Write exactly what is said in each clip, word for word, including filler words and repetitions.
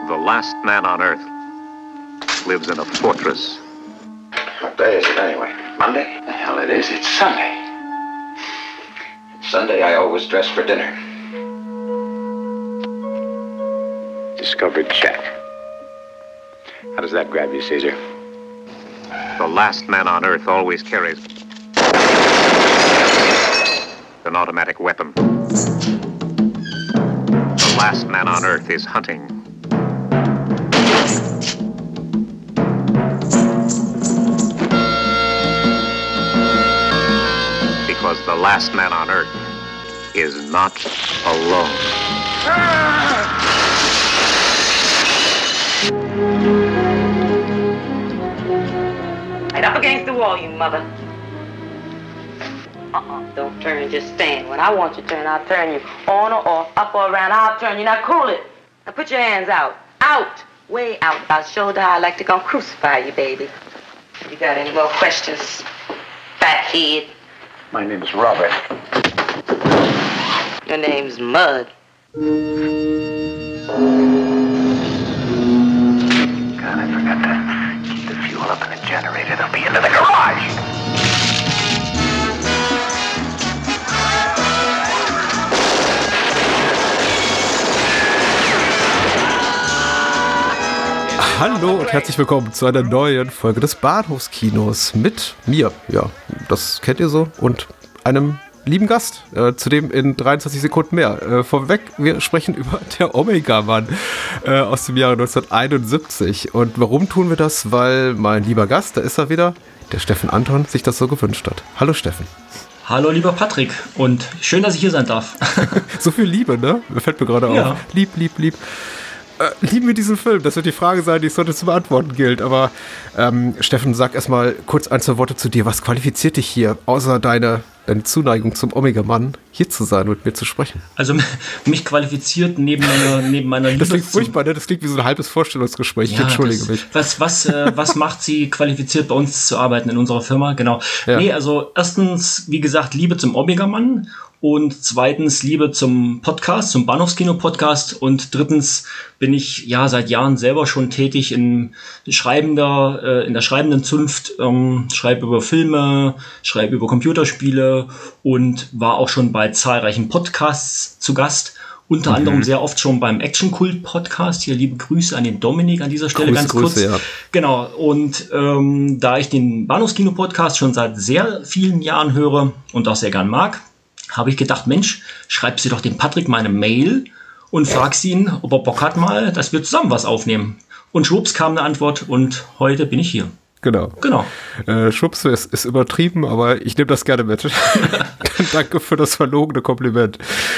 The last man on Earth lives in a fortress. What day is it anyway? Monday? The hell it is. It's Sunday. Sunday I always dress for dinner. Discovered check. How does that grab you, Caesar? The last man on Earth always carries an automatic weapon. The last man on Earth is hunting. Because the last man on Earth is not alone. Right up against the wall, you mother. Uh-uh, don't turn, just stand. When I want you to turn, I'll turn you on or off, up or around, I'll turn you. Now cool it. Now put your hands out. Out. Way out. I'll show how I like to come crucify you, baby. You got any more questions, fathead? My name's Robert. Your name's Mud. God, I forgot to keep the fuel up in the generator. They'll be into the garage. Hallo und herzlich willkommen zu einer neuen Folge des Bahnhofskinos mit mir, ja, das kennt ihr so, und einem lieben Gast, äh, zudem in dreiundzwanzig Sekunden mehr. Äh, vorweg, wir sprechen über der Omega-Mann äh, aus dem Jahre neunzehnhunderteinundsiebzig. Und warum tun wir das? Weil mein lieber Gast, da ist er wieder, der Steffen Anton, sich das so gewünscht hat. Hallo Steffen. Hallo lieber Patrick und schön, dass ich hier sein darf. So viel Liebe, ne? Fällt mir gerade ja. auf. Lieb, lieb, lieb. Äh, lieben wir diesen Film? Das wird die Frage sein, die es heute zu beantworten gilt. Aber ähm, Steffen, sag erstmal kurz ein, zwei Worte zu dir. Was qualifiziert dich hier, außer deine, deine Zuneigung zum Omega-Mann, hier zu sein und mit mir zu sprechen? Also mich qualifiziert neben meiner, neben meiner Liebe. Das klingt furchtbar, ne? Das klingt wie so ein halbes Vorstellungsgespräch. Ich ja, entschuldige das, mich. Was, was, äh, was macht sie qualifiziert, bei uns zu arbeiten in unserer Firma? Genau. Ja. Nee, also erstens, wie gesagt, Liebe zum Omega-Mann. Und zweitens Liebe zum Podcast, zum Bahnhofskino-Podcast. Und drittens bin ich ja seit Jahren selber schon tätig in schreibender, äh, in der schreibenden Zunft, ähm, schreibe über Filme, schreibe über Computerspiele und war auch schon bei zahlreichen Podcasts zu Gast. Unter mhm. anderem sehr oft schon beim Action-Kult-Podcast. Hier liebe Grüße an den Dominik an dieser Stelle, Grüße, ganz kurz. Grüße, ja. Genau, und ähm, da ich den Bahnhofskino-Podcast schon seit sehr vielen Jahren höre und auch sehr gern mag, habe ich gedacht, Mensch, schreib sie doch dem Patrick mal eine Mail und frag sie ihn, ob er Bock hat mal, dass wir zusammen was aufnehmen. Und schwupps kam eine Antwort und heute bin ich hier. Genau. Genau. Äh, schwupps ist, ist übertrieben, aber ich nehme das gerne mit. Danke für das verlogene Kompliment.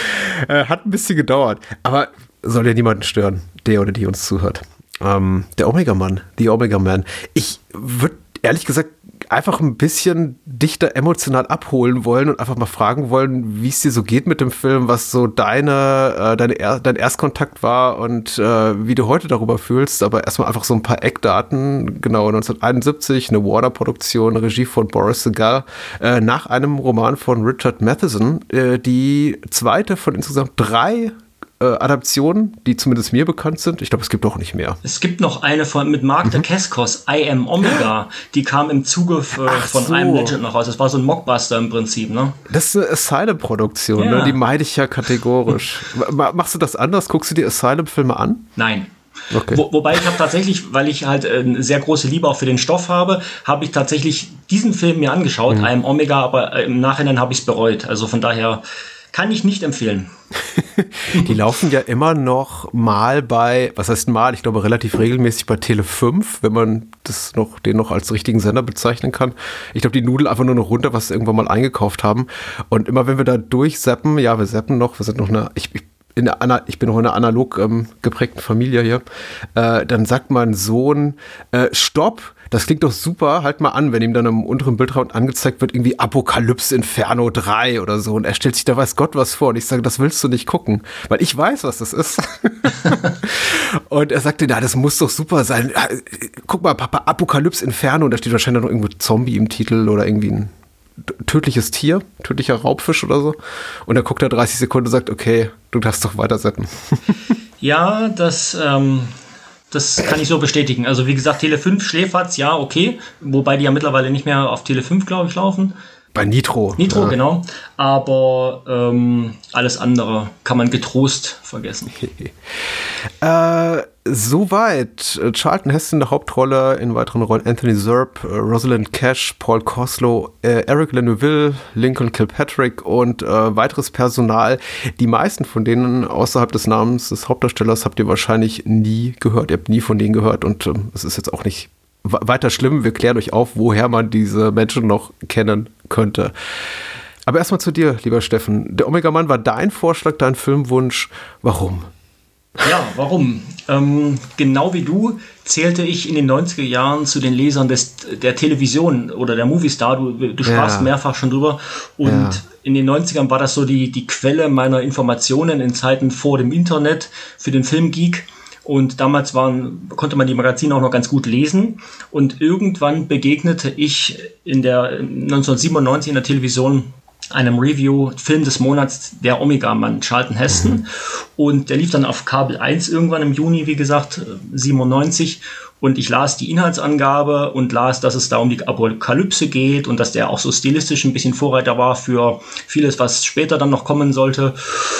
Äh, hat ein bisschen gedauert, aber soll ja niemanden stören, der oder die uns zuhört. Ähm, der Omega-Mann, die Omega-Man. Ich würde ehrlich gesagt einfach ein bisschen dichter emotional abholen wollen und einfach mal fragen wollen, wie es dir so geht mit dem Film, was so deine, äh, deine er- dein Erstkontakt war und äh, wie du heute darüber fühlst. Aber erstmal einfach so ein paar Eckdaten. Genau, neunzehnhunderteinundsiebzig, eine Warner-Produktion, Regie von Boris Segal, äh, nach einem Roman von Richard Matheson, äh, die zweite von insgesamt drei Adaptionen, die zumindest mir bekannt sind. Ich glaube, es gibt auch nicht mehr. Es gibt noch eine von mit Mark mhm. Dacascos, I Am Omega. Die kam im Zuge äh, von so. I Am Legend noch raus. Das war so ein Mockbuster im Prinzip, ne? Das ist eine Asylum-Produktion, ja. ne? Die meide ich ja kategorisch. Machst du das anders? Guckst du dir Asylum-Filme an? Nein. Okay. Wo, wobei ich habe tatsächlich, weil ich halt äh, eine sehr große Liebe auch für den Stoff habe, habe ich tatsächlich diesen Film mir angeschaut, mhm. I Am Omega, aber äh, im Nachhinein habe ich es bereut. Also von daher kann ich nicht empfehlen. Die laufen ja immer noch mal bei, was heißt mal, ich glaube relativ regelmäßig bei Tele fünf, wenn man das noch, den noch als richtigen Sender bezeichnen kann. Ich glaube, die nudeln einfach nur noch runter, was sie irgendwann mal eingekauft haben. Und immer wenn wir da durchseppen, ja, wir seppen noch, wir sind noch eine, ich, ich In der, ich bin noch in einer analog ähm, geprägten Familie hier, äh, dann sagt mein Sohn, äh, stopp, das klingt doch super, halt mal an, wenn ihm dann im unteren Bildraum angezeigt wird, irgendwie Apokalypse Inferno drei oder so, und er stellt sich da weiß Gott was vor, und ich sage, das willst du nicht gucken, weil ich weiß, was das ist. Und er sagte, na, das muss doch super sein, guck mal, Papa, Apokalypse Inferno, und da steht wahrscheinlich noch irgendwo Zombie im Titel oder irgendwie ein tödliches Tier, tödlicher Raubfisch oder so. Und dann guckt er dreißig Sekunden und sagt, okay, du darfst doch weiter setzen. Ja, das ähm, Das kann ich so bestätigen. Also wie gesagt, Tele fünf, Schläferz, ja, okay. Wobei die ja mittlerweile nicht mehr auf Tele fünf, glaube ich, laufen. Bei Nitro. Nitro, ja. Genau. Aber ähm, alles andere kann man getrost vergessen. äh, soweit. Charlton Heston in der Hauptrolle, in weiteren Rollen Anthony Zerbe, Rosalind Cash, Paul Koslow, äh, Eric Leneville, Lincoln Kilpatrick und äh, weiteres Personal. Die meisten von denen außerhalb des Namens des Hauptdarstellers habt ihr wahrscheinlich nie gehört. Ihr habt nie von denen gehört und ähm, es ist jetzt auch nicht weiter schlimm. Wir klären euch auf, woher man diese Menschen noch kennen könnte. Aber erstmal zu dir, lieber Steffen. Der Omega-Mann war dein Vorschlag, dein Filmwunsch. Warum? Ja, warum? Ähm, genau wie du zählte ich in den neunziger Jahren zu den Lesern des, der Television oder der Movistar. Du, du sprachst ja. mehrfach schon drüber. Und ja. in den neunzigern war das so die, die Quelle meiner Informationen in Zeiten vor dem Internet für den Filmgeek. Und damals waren, konnte man die Magazine auch noch ganz gut lesen. Und irgendwann begegnete ich in der neunzehnhundertsiebenundneunzig in der Television einem Review, Film des Monats, der Omega-Mann, Charlton Heston. Mhm. Und der lief dann auf Kabel eins irgendwann im Juni, wie gesagt, siebenundneunzig. Und ich las die Inhaltsangabe und las, dass es da um die Apokalypse geht und dass der auch so stilistisch ein bisschen Vorreiter war für vieles, was später dann noch kommen sollte.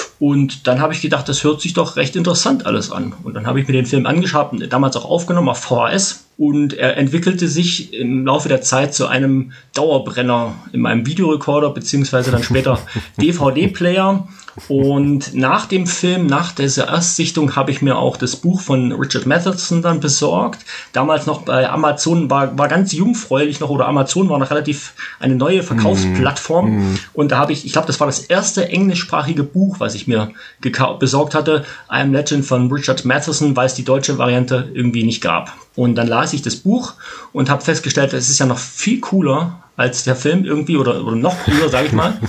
Und dann habe ich gedacht, das hört sich doch recht interessant alles an. Und dann habe ich mir den Film angeschaut, damals auch aufgenommen auf V H S. Und er entwickelte sich im Laufe der Zeit zu einem Dauerbrenner in meinem Videorekorder, beziehungsweise dann später D V D-Player. Und nach dem Film, nach dieser Erstsichtung, habe ich mir auch das Buch von Richard Matheson dann besorgt. Damals noch bei Amazon, war, war ganz jungfräulich noch, oder Amazon war noch relativ eine neue Verkaufsplattform. Mm. Und da habe ich, ich glaube, das war das erste englischsprachige Buch, was ich mir gekau- besorgt hatte. I Am Legend von Richard Matheson, weil es die deutsche Variante irgendwie nicht gab. Und dann las ich das Buch und habe festgestellt, es ist ja noch viel cooler als der Film irgendwie, oder, oder noch cooler, sage ich mal.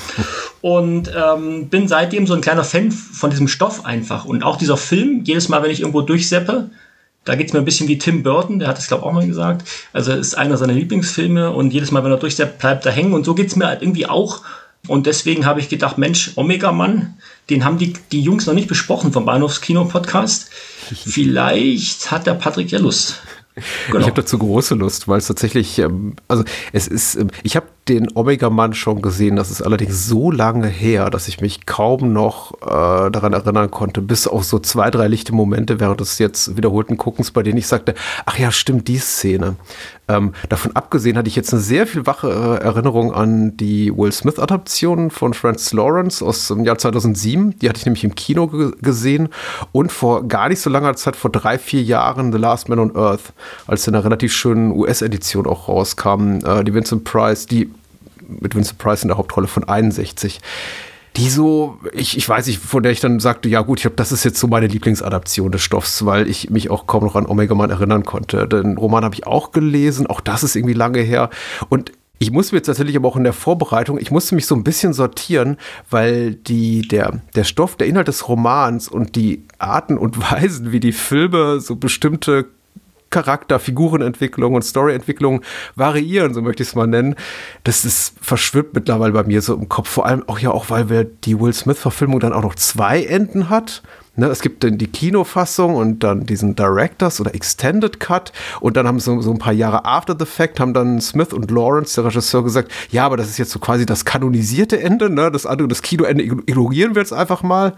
Und ähm, bin seitdem so ein kleiner Fan von diesem Stoff einfach. Und auch dieser Film, jedes Mal, wenn ich irgendwo durchseppe, da geht es mir ein bisschen wie Tim Burton, der hat es, glaube ich, auch mal gesagt. Also ist einer seiner Lieblingsfilme und jedes Mal, wenn er durchseppt, bleibt er hängen. Und so geht es mir halt irgendwie auch. Und deswegen habe ich gedacht, Mensch, Omega-Mann, den haben die, die Jungs noch nicht besprochen vom Bahnhofskino-Podcast. Vielleicht hat der Patrick ja Lust. Genau. Ich habe dazu große Lust, weil es tatsächlich, ähm, also es ist, ähm, ich habe den Omega-Mann schon gesehen, das ist allerdings so lange her, dass ich mich kaum noch äh, daran erinnern konnte, bis auf so zwei, drei lichte Momente während des jetzt wiederholten Guckens, bei denen ich sagte, ach ja, stimmt, die Szene. Ähm, davon abgesehen hatte ich jetzt eine sehr viel wache äh, Erinnerung an die Will Smith-Adaption von Francis Lawrence aus dem Jahr zweitausendsieben. Die hatte ich nämlich im Kino ge- gesehen und vor gar nicht so langer Zeit, vor drei, vier Jahren, The Last Man on Earth, als in einer relativ schönen U S-Edition auch rauskam, äh, die Vincent Price, die mit Vincent Price in der Hauptrolle von einundsechzig. Die so, ich, ich weiß nicht, von der ich dann sagte, ja gut, ich glaube, das ist jetzt so meine Lieblingsadaption des Stoffs, weil ich mich auch kaum noch an Omega-Mann erinnern konnte. Den Roman habe ich auch gelesen, auch das ist irgendwie lange her. Und ich musste mir jetzt tatsächlich aber auch in der Vorbereitung, ich musste mich so ein bisschen sortieren, weil die, der, der Stoff, der Inhalt des Romans und die Arten und Weisen, wie die Filme so bestimmte Charakter, Figurenentwicklung und Storyentwicklung variieren, so möchte ich es mal nennen. Das ist verschwimmt mittlerweile bei mir so im Kopf, vor allem auch ja auch, weil wir die Will Smith-Verfilmung dann auch noch zwei Enden hat. Ne, es gibt dann die Kinofassung und dann diesen Directors oder Extended Cut und dann haben so, so ein paar Jahre After the Fact haben dann Smith und Lawrence, der Regisseur, gesagt, ja, aber das ist jetzt so quasi das kanonisierte Ende, ne? Das andere, das Kinoende ignorieren wir jetzt einfach mal.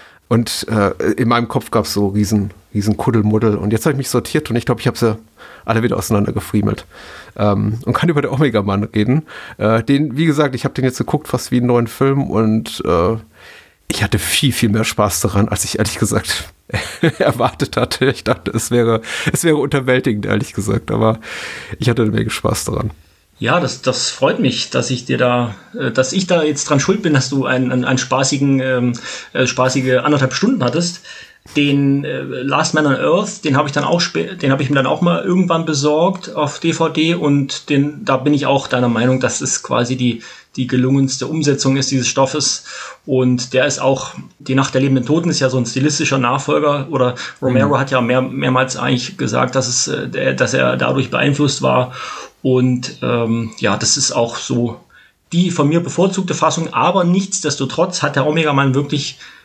Und äh, in meinem Kopf gab es so riesen, riesen Kuddelmuddel. Und jetzt habe ich mich sortiert und ich glaube, ich habe sie alle wieder auseinandergefriemelt. Ähm, und kann über den Omega-Mann reden. Äh, den, wie gesagt, ich habe den jetzt geguckt, fast wie einen neuen Film. Und äh, ich hatte viel, viel mehr Spaß daran, als ich ehrlich gesagt erwartet hatte. Ich dachte, es wäre, es wäre unterwältigend, ehrlich gesagt. Aber ich hatte eine Menge Spaß daran. Ja, das, das freut mich, dass ich dir da, dass ich da jetzt dran schuld bin, dass du einen, einen, einen spaßigen, ähm, äh, spaßige anderthalb Stunden hattest. Den äh, Last Man on Earth, den habe ich dann auch spä- den habe ich mir dann auch mal irgendwann besorgt auf D V D und den, da bin ich auch deiner Meinung, dass es quasi die, die gelungenste Umsetzung ist dieses Stoffes. Und der ist auch, die Nacht der lebenden Toten ist ja so ein stilistischer Nachfolger, oder Romero mhm. hat ja mehr, mehrmals eigentlich gesagt, dass es, äh, dass er dadurch beeinflusst war. Und ähm, ja, das ist auch so die von mir bevorzugte Fassung, aber nichtsdestotrotz hat der Omega-Mann wirklich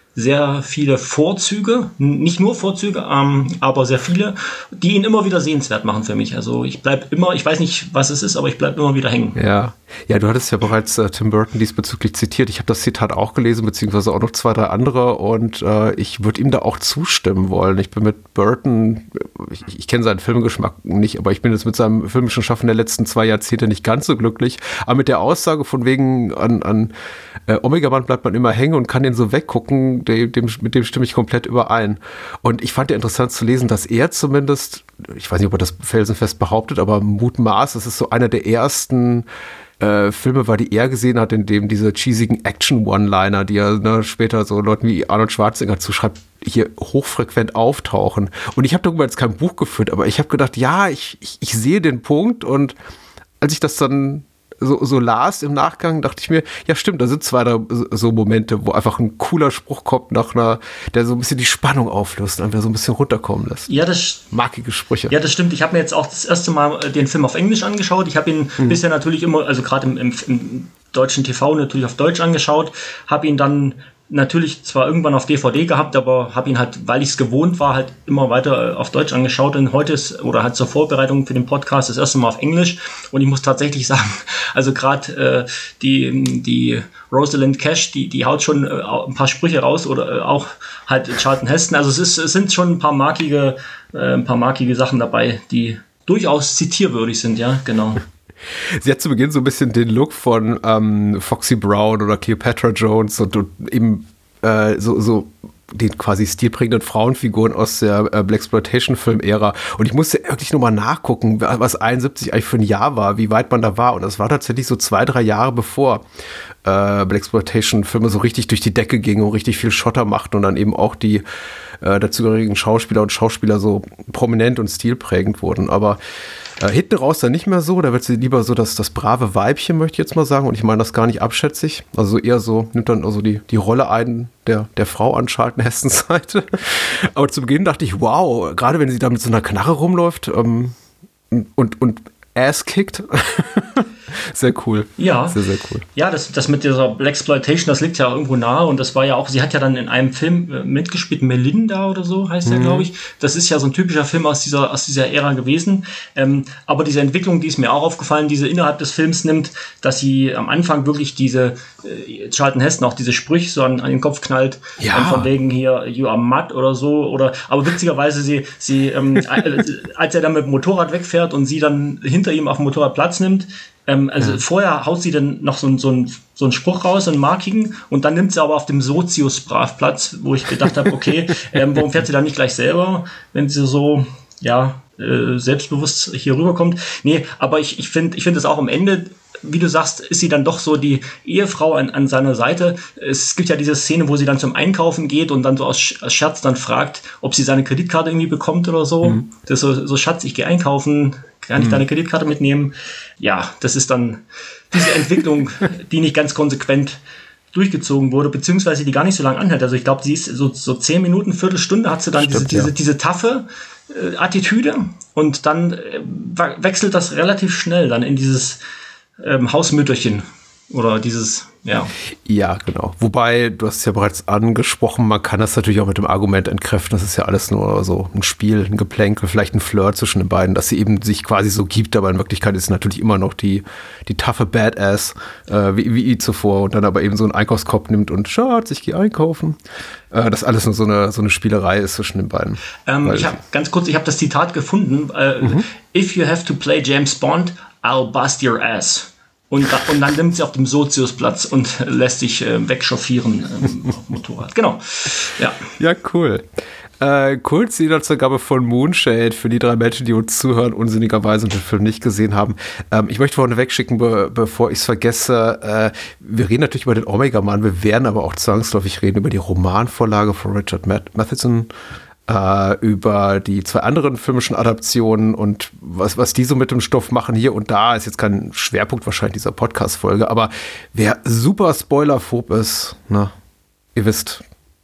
sehr viele Vorzüge, nicht nur Vorzüge, ähm, aber sehr viele, die ihn immer wieder sehenswert machen für mich. Also ich bleibe immer, ich weiß nicht, was es ist, aber ich bleibe immer wieder hängen. Ja, ja, du hattest ja bereits äh, Tim Burton diesbezüglich zitiert. Ich habe das Zitat auch gelesen, beziehungsweise auch noch zwei, drei andere und äh, ich würde ihm da auch zustimmen wollen. Ich bin mit Burton, ich, ich kenne seinen Filmgeschmack nicht, aber ich bin jetzt mit seinem filmischen Schaffen der letzten zwei Jahrzehnte nicht ganz so glücklich. Aber mit der Aussage von wegen an, an äh, Omega-Man bleibt man immer hängen und kann den so weggucken, dem, dem, mit dem stimme ich komplett überein. Und ich fand ja interessant zu lesen, dass er zumindest, ich weiß nicht, ob er das felsenfest behauptet, aber mutmaßt, es ist so einer der ersten Äh, Filme war, die er gesehen hat, in dem diese cheesigen Action-One-Liner, die er ne, später so Leuten wie Arnold Schwarzenegger zuschreibt, hier hochfrequent auftauchen. Und ich habe darüber jetzt kein Buch geführt, aber ich habe gedacht, ja, ich, ich, ich sehe den Punkt. Und als ich das dann so, so las im Nachgang, dachte ich mir, ja stimmt, da sind zwei da so Momente, wo einfach ein cooler Spruch kommt, nach einer, der so ein bisschen die Spannung auflöst und einfach so ein bisschen runterkommen lässt. Ja, das markige Sprüche. Ja, das stimmt. Ich habe mir jetzt auch das erste Mal den Film auf Englisch angeschaut. Ich habe ihn mhm. bisher natürlich immer, also gerade im, im, im deutschen T V natürlich auf Deutsch angeschaut, habe ihn dann natürlich zwar irgendwann auf D V D gehabt, aber habe ihn halt, weil ich es gewohnt war, halt immer weiter auf Deutsch angeschaut. Und heute ist, oder halt zur Vorbereitung für den Podcast, das erste Mal auf Englisch. Und ich muss tatsächlich sagen, also gerade äh, die die Rosalind Cash, die die haut schon äh, ein paar Sprüche raus oder äh, auch halt Charlton Heston. Also es ist es sind schon ein paar markige äh, ein paar markige Sachen dabei, die durchaus zitierwürdig sind, ja, genau. Sie hat zu Beginn so ein bisschen den Look von ähm, Foxy Brown oder Cleopatra Jones und, und eben äh, so, so den quasi stilprägenden Frauenfiguren aus der äh, Blaxploitation-Film-Ära. Und ich musste wirklich nur mal nachgucken, was einundsiebzig eigentlich für ein Jahr war, wie weit man da war. Und das war tatsächlich so zwei, drei Jahre bevor äh, Blaxploitation-Filme so richtig durch die Decke gingen und richtig viel Schotter machten und dann eben auch die äh, dazugehörigen Schauspieler und Schauspieler so prominent und stilprägend wurden. Aber Äh, hinten raus dann nicht mehr so, da wird sie lieber so das, das brave Weibchen, möchte ich jetzt mal sagen, und ich meine das gar nicht abschätzig, also eher so, nimmt dann also die, die Rolle ein der, der Frau an Charlton Hestons Seite. Aber zu Beginn dachte ich, wow, gerade wenn sie da mit so einer Knarre rumläuft ähm, und, und Ass kickt. Sehr cool. Ja. Sehr, sehr cool. Ja, das, das mit dieser Blaxploitation, das liegt ja irgendwo nahe und das war ja auch, sie hat ja dann in einem Film äh, mitgespielt, Melinda oder so heißt der, mhm. glaube ich. Das ist ja so ein typischer Film aus dieser, aus dieser Ära gewesen. Ähm, aber diese Entwicklung, die ist mir auch aufgefallen, diese innerhalb des Films nimmt, dass sie am Anfang wirklich diese, äh, Charlton Heston auch diese Sprüche so an, an den Kopf knallt, ja. ähm, von wegen hier, you are mad oder so, oder, aber witzigerweise sie, sie, ähm, als er dann mit dem Motorrad wegfährt und sie dann hinter ihm auf dem Motorrad Platz nimmt, Ähm, also ja. vorher haut sie dann noch so, so, so einen Spruch raus, einen markigen, und dann nimmt sie aber auf dem Sozius-Brav-Platz, wo ich gedacht habe, okay, ähm, warum fährt sie dann nicht gleich selber, wenn sie so, ja, äh, selbstbewusst hier rüberkommt. Nee, aber ich, ich finde ich finde es auch am Ende, wie du sagst, ist sie dann doch so die Ehefrau an, an seiner Seite. Es gibt ja diese Szene, wo sie dann zum Einkaufen geht und dann so aus Scherz dann fragt, ob sie seine Kreditkarte irgendwie bekommt oder so. Mhm. Das ist so, so, Schatz, ich gehe einkaufen, kann ich mhm. deine Kreditkarte mitnehmen? Ja, das ist dann diese Entwicklung, die nicht ganz konsequent durchgezogen wurde, beziehungsweise die gar nicht so lange anhält. Also ich glaube, sie ist so, so zehn Minuten, Viertelstunde hat sie dann Stimmt, diese, diese, ja. diese taffe äh, Attitüde und dann äh, wechselt das relativ schnell dann in dieses ähm, Hausmütterchen oder dieses, ja. Ja, genau. Wobei, du hast es ja bereits angesprochen, man kann das natürlich auch mit dem Argument entkräften, das ist ja alles nur so ein Spiel, ein Geplänkel, vielleicht ein Flirt zwischen den beiden, dass sie eben sich quasi so gibt, aber in Wirklichkeit ist es natürlich immer noch die, die taffe Badass, äh, wie, wie zuvor, und dann aber eben so einen Einkaufskorb nimmt und Schatz, ich gehe einkaufen. Äh, das alles nur so eine, so eine Spielerei ist zwischen den beiden. Ähm, ich habe ganz kurz, ich habe das Zitat gefunden. Äh, mhm. If you have to play James Bond, I'll bust your ass. Und, da, und dann nimmt sie auf dem Soziusplatz und lässt sich äh, wegchauffieren ähm, auf dem Motorrad. Genau. Ja, ja cool. Äh, kurz die Inhaltsangabe von Moonshade für die drei Menschen, die uns zuhören, unsinnigerweise und den Film nicht gesehen haben. Ähm, ich möchte vorne wegschicken, be- bevor ich es vergesse. Äh, wir reden natürlich über den Omega-Man, wir werden aber auch zwangsläufig reden über die Romanvorlage von Richard Matheson, Uh, über die zwei anderen filmischen Adaptionen und was, was die so mit dem Stoff machen hier und da, ist jetzt kein Schwerpunkt wahrscheinlich dieser Podcast-Folge, aber wer super spoilerphob ist, ne, ihr wisst,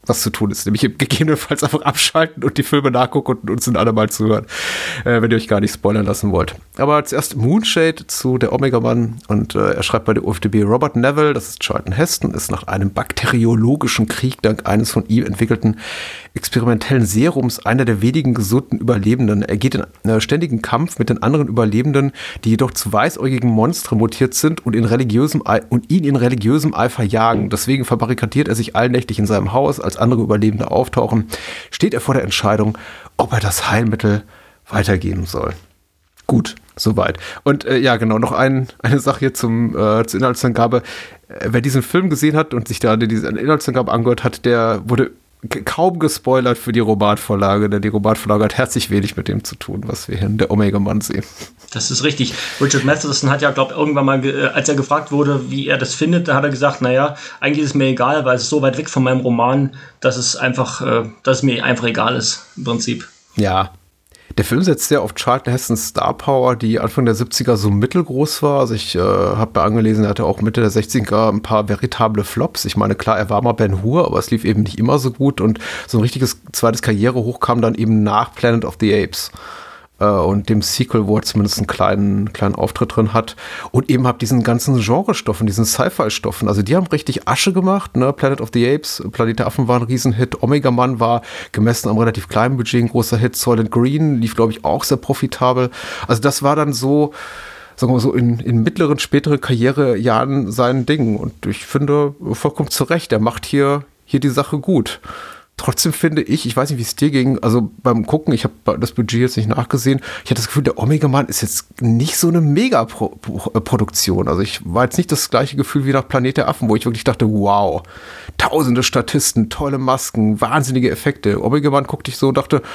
was zu tun ist. Nämlich gegebenenfalls einfach abschalten und die Filme nachgucken und uns ein andermal zuhören, äh, wenn ihr euch gar nicht spoilern lassen wollt. Aber zuerst Moonshade zu der Omega-Mann und äh, er schreibt bei der U F D B, Robert Neville, das ist Charlton Heston, ist nach einem bakteriologischen Krieg dank eines von ihm entwickelten experimentellen Serums einer der wenigen gesunden Überlebenden. Er geht in einen ständigen Kampf mit den anderen Überlebenden, die jedoch zu weißäugigen Monstern mutiert sind und, in religiösem Ei- und ihn in religiösem Eifer jagen. Deswegen verbarrikadiert er sich allnächtlich in seinem Haus. Als andere Überlebende auftauchen, steht er vor der Entscheidung, ob er das Heilmittel weitergeben soll. Gut, soweit. Und äh, ja, genau, noch ein, eine Sache hier zum, äh, zur Inhaltsangabe. Äh, wer diesen Film gesehen hat und sich da diese Inhaltsangabe angehört hat, der wurde kaum gespoilert für die Romanvorlage, denn die Romanvorlage hat herzlich wenig mit dem zu tun, was wir hier in der Omega-Mann sehen. Das ist richtig. Richard Matheson hat ja, glaube ich, irgendwann mal, ge- als er gefragt wurde, wie er das findet, da hat er gesagt, naja, eigentlich ist es mir egal, weil es ist so weit weg von meinem Roman, dass es einfach, äh, dass es mir einfach egal ist, im Prinzip. Ja. Der Film setzt sehr auf Charlton Hestons Star Power, die Anfang der siebziger so mittelgroß war. Also ich äh, habe mir angelesen, er hatte auch Mitte der sechziger ein paar veritable Flops. Ich meine, klar, er war mal Ben Hur, aber es lief eben nicht immer so gut. Und so ein richtiges zweites Karrierehoch kam dann eben nach Planet of the Apes. Äh, und dem Sequel, wo er zumindest einen kleinen, kleinen Auftritt drin hat. Und eben hab diesen ganzen Genrestoffen, diesen Sci-Fi-Stoffen. Also die haben richtig Asche gemacht. Ne? Planet of the Apes, Planet der Affen war ein Riesenhit. Omega-Mann war gemessen am relativ kleinen Budget ein großer Hit. Soylent Green lief, glaube ich, auch sehr profitabel. Also das war dann so, sagen wir mal so, in, in mittleren, späteren Karrierejahren sein Ding. Und ich finde, vollkommen zu Recht, er macht hier, hier die Sache gut. Trotzdem finde ich, ich weiß nicht, wie es dir ging, also beim Gucken, ich habe das Budget jetzt nicht nachgesehen, ich hatte das Gefühl, der Omega-Mann ist jetzt nicht so eine Mega-Produktion. Also ich war jetzt nicht das gleiche Gefühl wie nach Planet der Affen, wo ich wirklich dachte, wow, tausende Statisten, tolle Masken, wahnsinnige Effekte. Omega-Mann guckte ich so und dachte,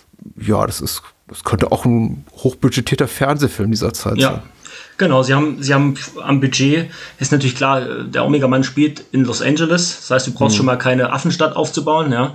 ja, das ist, das könnte auch ein hochbudgetierter Fernsehfilm dieser Zeit ja. sein. Genau, sie haben, sie haben am Budget, ist natürlich klar, der Omega-Mann spielt in Los Angeles, das heißt, du brauchst mhm. schon mal keine Affenstadt aufzubauen, ja.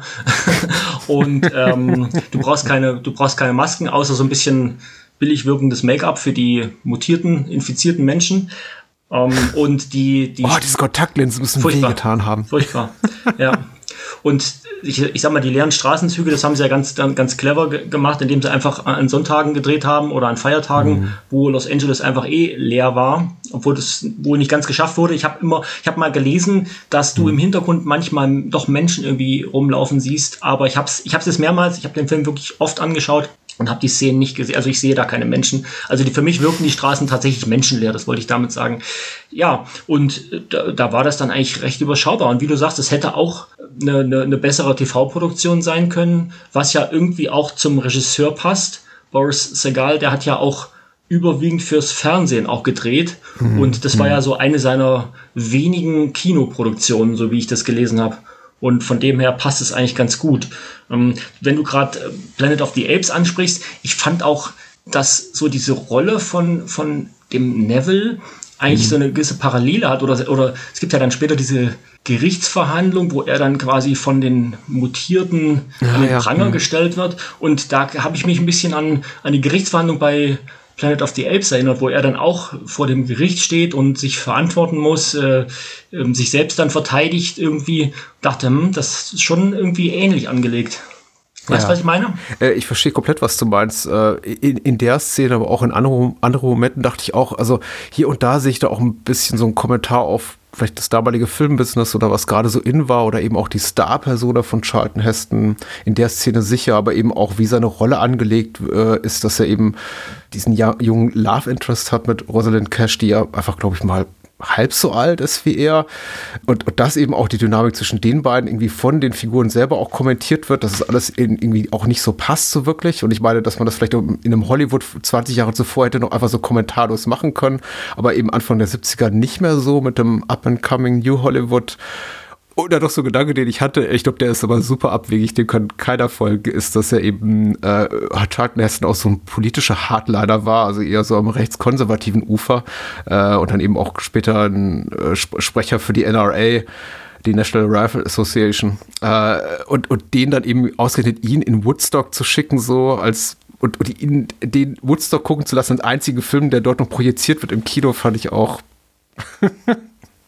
Und ähm, du brauchst keine, du brauchst keine Masken, außer so ein bisschen billig wirkendes Make-up für die mutierten, infizierten Menschen. Ähm, und die, die oh, diese Kontaktlinsen müssen wehgetan haben. Furchtbar, ja. Und ich, ich sag mal, die leeren Straßenzüge, das haben sie ja ganz, ganz clever ge- gemacht, indem sie einfach an Sonntagen gedreht haben oder an Feiertagen, mhm. wo Los Angeles einfach eh leer war, obwohl das wohl nicht ganz geschafft wurde. Ich habe immer, ich habe mal gelesen, dass du mhm. im Hintergrund manchmal doch Menschen irgendwie rumlaufen siehst, aber ich hab's, ich hab's jetzt mehrmals, ich habe den Film wirklich oft angeschaut und habe die Szenen nicht gesehen. Also ich sehe da keine Menschen. Also die, für mich wirken die Straßen tatsächlich menschenleer, das wollte ich damit sagen. Ja, und da, da war das dann eigentlich recht überschaubar. Und wie du sagst, es hätte auch eine, eine, eine bessere T V-Produktion sein können, was ja irgendwie auch zum Regisseur passt. Boris Sagal, der hat ja auch überwiegend fürs Fernsehen auch gedreht. Mhm. Und das war ja so eine seiner wenigen Kinoproduktionen, so wie ich das gelesen habe. Und von dem her passt es eigentlich ganz gut. Ähm, wenn du gerade Planet of the Apes ansprichst, ich fand auch, dass so diese Rolle von, von dem Neville eigentlich mhm. so eine gewisse Parallele hat. Oder, oder es gibt ja dann später diese Gerichtsverhandlung, wo er dann quasi von den Mutierten ja, an den ja. Pranger mhm. gestellt wird. Und da habe ich mich ein bisschen an, an die Gerichtsverhandlung bei Planet of the Apes erinnert, wo er dann auch vor dem Gericht steht und sich verantworten muss, äh, äh, sich selbst dann verteidigt irgendwie. Dachte, hm, das ist schon irgendwie ähnlich angelegt. Weißt du, ja. was ich meine? Äh, ich verstehe komplett, was du meinst. Äh, in, in der Szene, aber auch in anderen andere Momenten dachte ich auch, also hier und da sehe ich da auch ein bisschen so einen Kommentar auf vielleicht das damalige Filmbusiness oder was gerade so in war oder eben auch die Star-Persona von Charlton Heston in der Szene sicher, aber eben auch wie seine Rolle angelegt äh, ist, dass er eben diesen ja, jungen Love Interest hat mit Rosalind Cash, die ja einfach, glaube ich, mal halb so alt ist wie er und, und dass eben auch die Dynamik zwischen den beiden irgendwie von den Figuren selber auch kommentiert wird, dass es alles in, irgendwie auch nicht so passt so wirklich und ich meine, dass man das vielleicht in einem Hollywood zwanzig Jahre zuvor hätte noch einfach so kommentarlos machen können, aber eben Anfang der siebziger nicht mehr so mit dem Up-and-Coming New Hollywood. Und dann noch so ein Gedanke, den ich hatte, ich glaube, der ist aber super abwegig, dem kann keiner folgen, ist, dass er eben, äh, Charlton Heston auch so ein politischer Hardliner war, also eher so am rechtskonservativen Ufer äh, und dann eben auch später ein äh, Sprecher für die N R A, die National Rifle Association äh, und, und den dann eben ausgerechnet ihn in Woodstock zu schicken, so als und, und ihn, den Woodstock gucken zu lassen, den einzigen Film, der dort noch projiziert wird im Kino, fand ich auch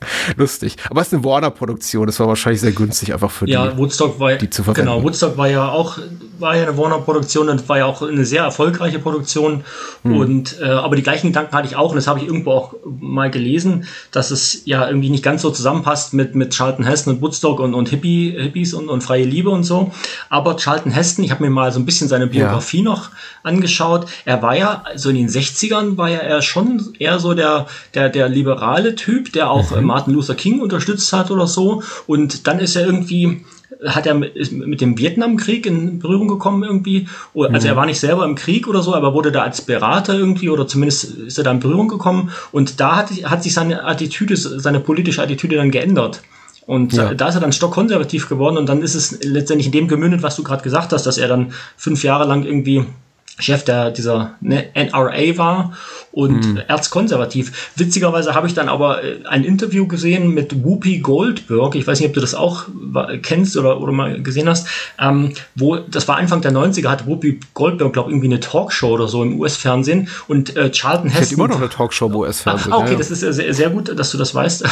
Lustig. Aber es ist eine Warner-Produktion, das war wahrscheinlich sehr günstig einfach für ja, die, Woodstock war, die zu verwenden. Genau, Woodstock war ja auch war ja eine Warner-Produktion und war ja auch eine sehr erfolgreiche Produktion. Hm. Und äh, aber die gleichen Gedanken hatte ich auch, und das habe ich irgendwo auch mal gelesen, dass es ja irgendwie nicht ganz so zusammenpasst mit, mit Charlton Heston und Woodstock und, und Hippie, Hippies und, und freie Liebe und so. Aber Charlton Heston, ich habe mir mal so ein bisschen seine Biografie ja. noch angeschaut. Er war ja, so in den sechzigern war ja er schon eher so der, der, der liberale Typ, der auch mhm. Martin Luther King unterstützt hat oder so. Und dann ist er irgendwie, hat er mit, mit dem Vietnamkrieg in Berührung gekommen irgendwie. Also mhm. er war nicht selber im Krieg oder so, aber wurde da als Berater irgendwie, oder zumindest ist er da in Berührung gekommen. Und da hat, hat sich seine Attitüde, seine politische Attitüde dann geändert. Und ja. da ist er dann stockkonservativ geworden, und dann ist es letztendlich in dem gemündet, was du gerade gesagt hast, dass er dann fünf Jahre lang irgendwie Chef der dieser ne, N R A war und hm. erzkonservativ. Witzigerweise habe ich dann aber ein Interview gesehen mit Whoopi Goldberg. Ich weiß nicht, ob du das auch kennst oder, oder mal gesehen hast. Ähm, wo, das war Anfang der neunziger, hat Whoopi Goldberg, glaube ich, irgendwie eine Talkshow oder so im U S-Fernsehen. Und äh, Charlton Heston... Ich hätte immer noch eine Talkshow im U S-Fernsehen. Ah, okay, ja. das ist sehr, sehr gut, dass du das weißt.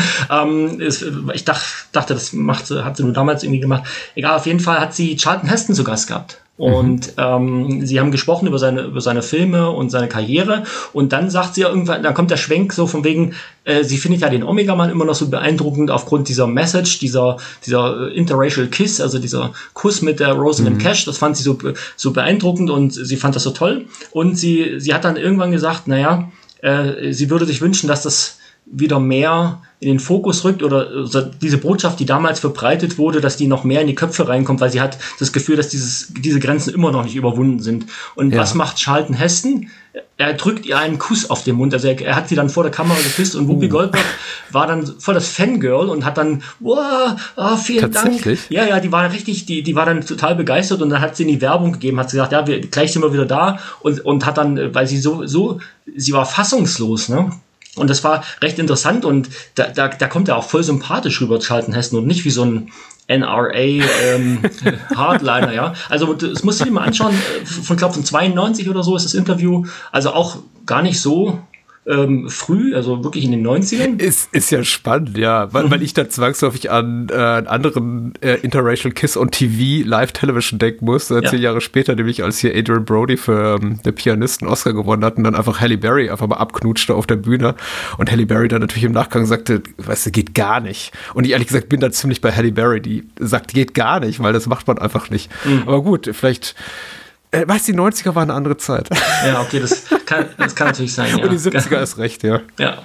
ähm, es, ich dachte, dachte, das macht, hat sie nur damals irgendwie gemacht. Egal, auf jeden Fall hat sie Charlton Heston zu Gast gehabt. Und ähm, sie haben gesprochen über seine über seine Filme und seine Karriere, und dann sagt sie ja irgendwann, dann kommt der Schwenk so von wegen, äh, sie findet ja den Omega-Mann immer noch so beeindruckend aufgrund dieser Message, dieser dieser Interracial Kiss, also dieser Kuss mit der Rosalind mhm. Cash, das fand sie so so beeindruckend und sie fand das so toll, und sie sie hat dann irgendwann gesagt, naja, äh, sie würde sich wünschen, dass das wieder mehr in den Fokus rückt, oder also diese Botschaft, die damals verbreitet wurde, dass die noch mehr in die Köpfe reinkommt, weil sie hat das Gefühl, dass dieses, diese Grenzen immer noch nicht überwunden sind. Und ja. was macht Charlton Heston? Er drückt ihr einen Kuss auf den Mund, also er, er hat sie dann vor der Kamera geküsst, und Whoopi uh. Goldberg war dann voll das Fangirl und hat dann, wow, oh, vielen Dank. Ja, ja, die war richtig, die, die war dann total begeistert, und dann hat sie in die Werbung gegeben, hat sie gesagt, ja, wir, gleich sind wir wieder da, und, und hat dann, weil sie so, so, sie war fassungslos, ne? Und das war recht interessant, und da, da, da kommt er auch voll sympathisch rüber, Charlton Heston, und nicht wie so ein N R A ähm, Hardliner, ja. Also das musst du dir mal anschauen, von, glaub, von zweiundneunzig oder so ist das Interview, also auch gar nicht so ähm, früh, also wirklich in den neunzigern. Ist, ist ja spannend, ja, weil, mhm. weil ich da zwangsläufig an äh, einen anderen äh, Interracial Kiss on T V Live-Television denken muss, äh, ja. zehn Jahre später, nämlich als hier Adrian Brody für ähm, der Pianist einen Oscar gewonnen hat und dann einfach Halle Berry einfach mal abknutschte auf der Bühne, und Halle Berry dann natürlich im Nachgang sagte, weißt du, geht gar nicht. Und ich ehrlich gesagt bin da ziemlich bei Halle Berry, die sagt, geht gar nicht, weil das macht man einfach nicht. Mhm. Aber gut, vielleicht... Weißt du, die neunziger waren eine andere Zeit. Ja, okay, das kann, das kann natürlich sein. Ja. Und die siebziger ist recht, ja. Ja.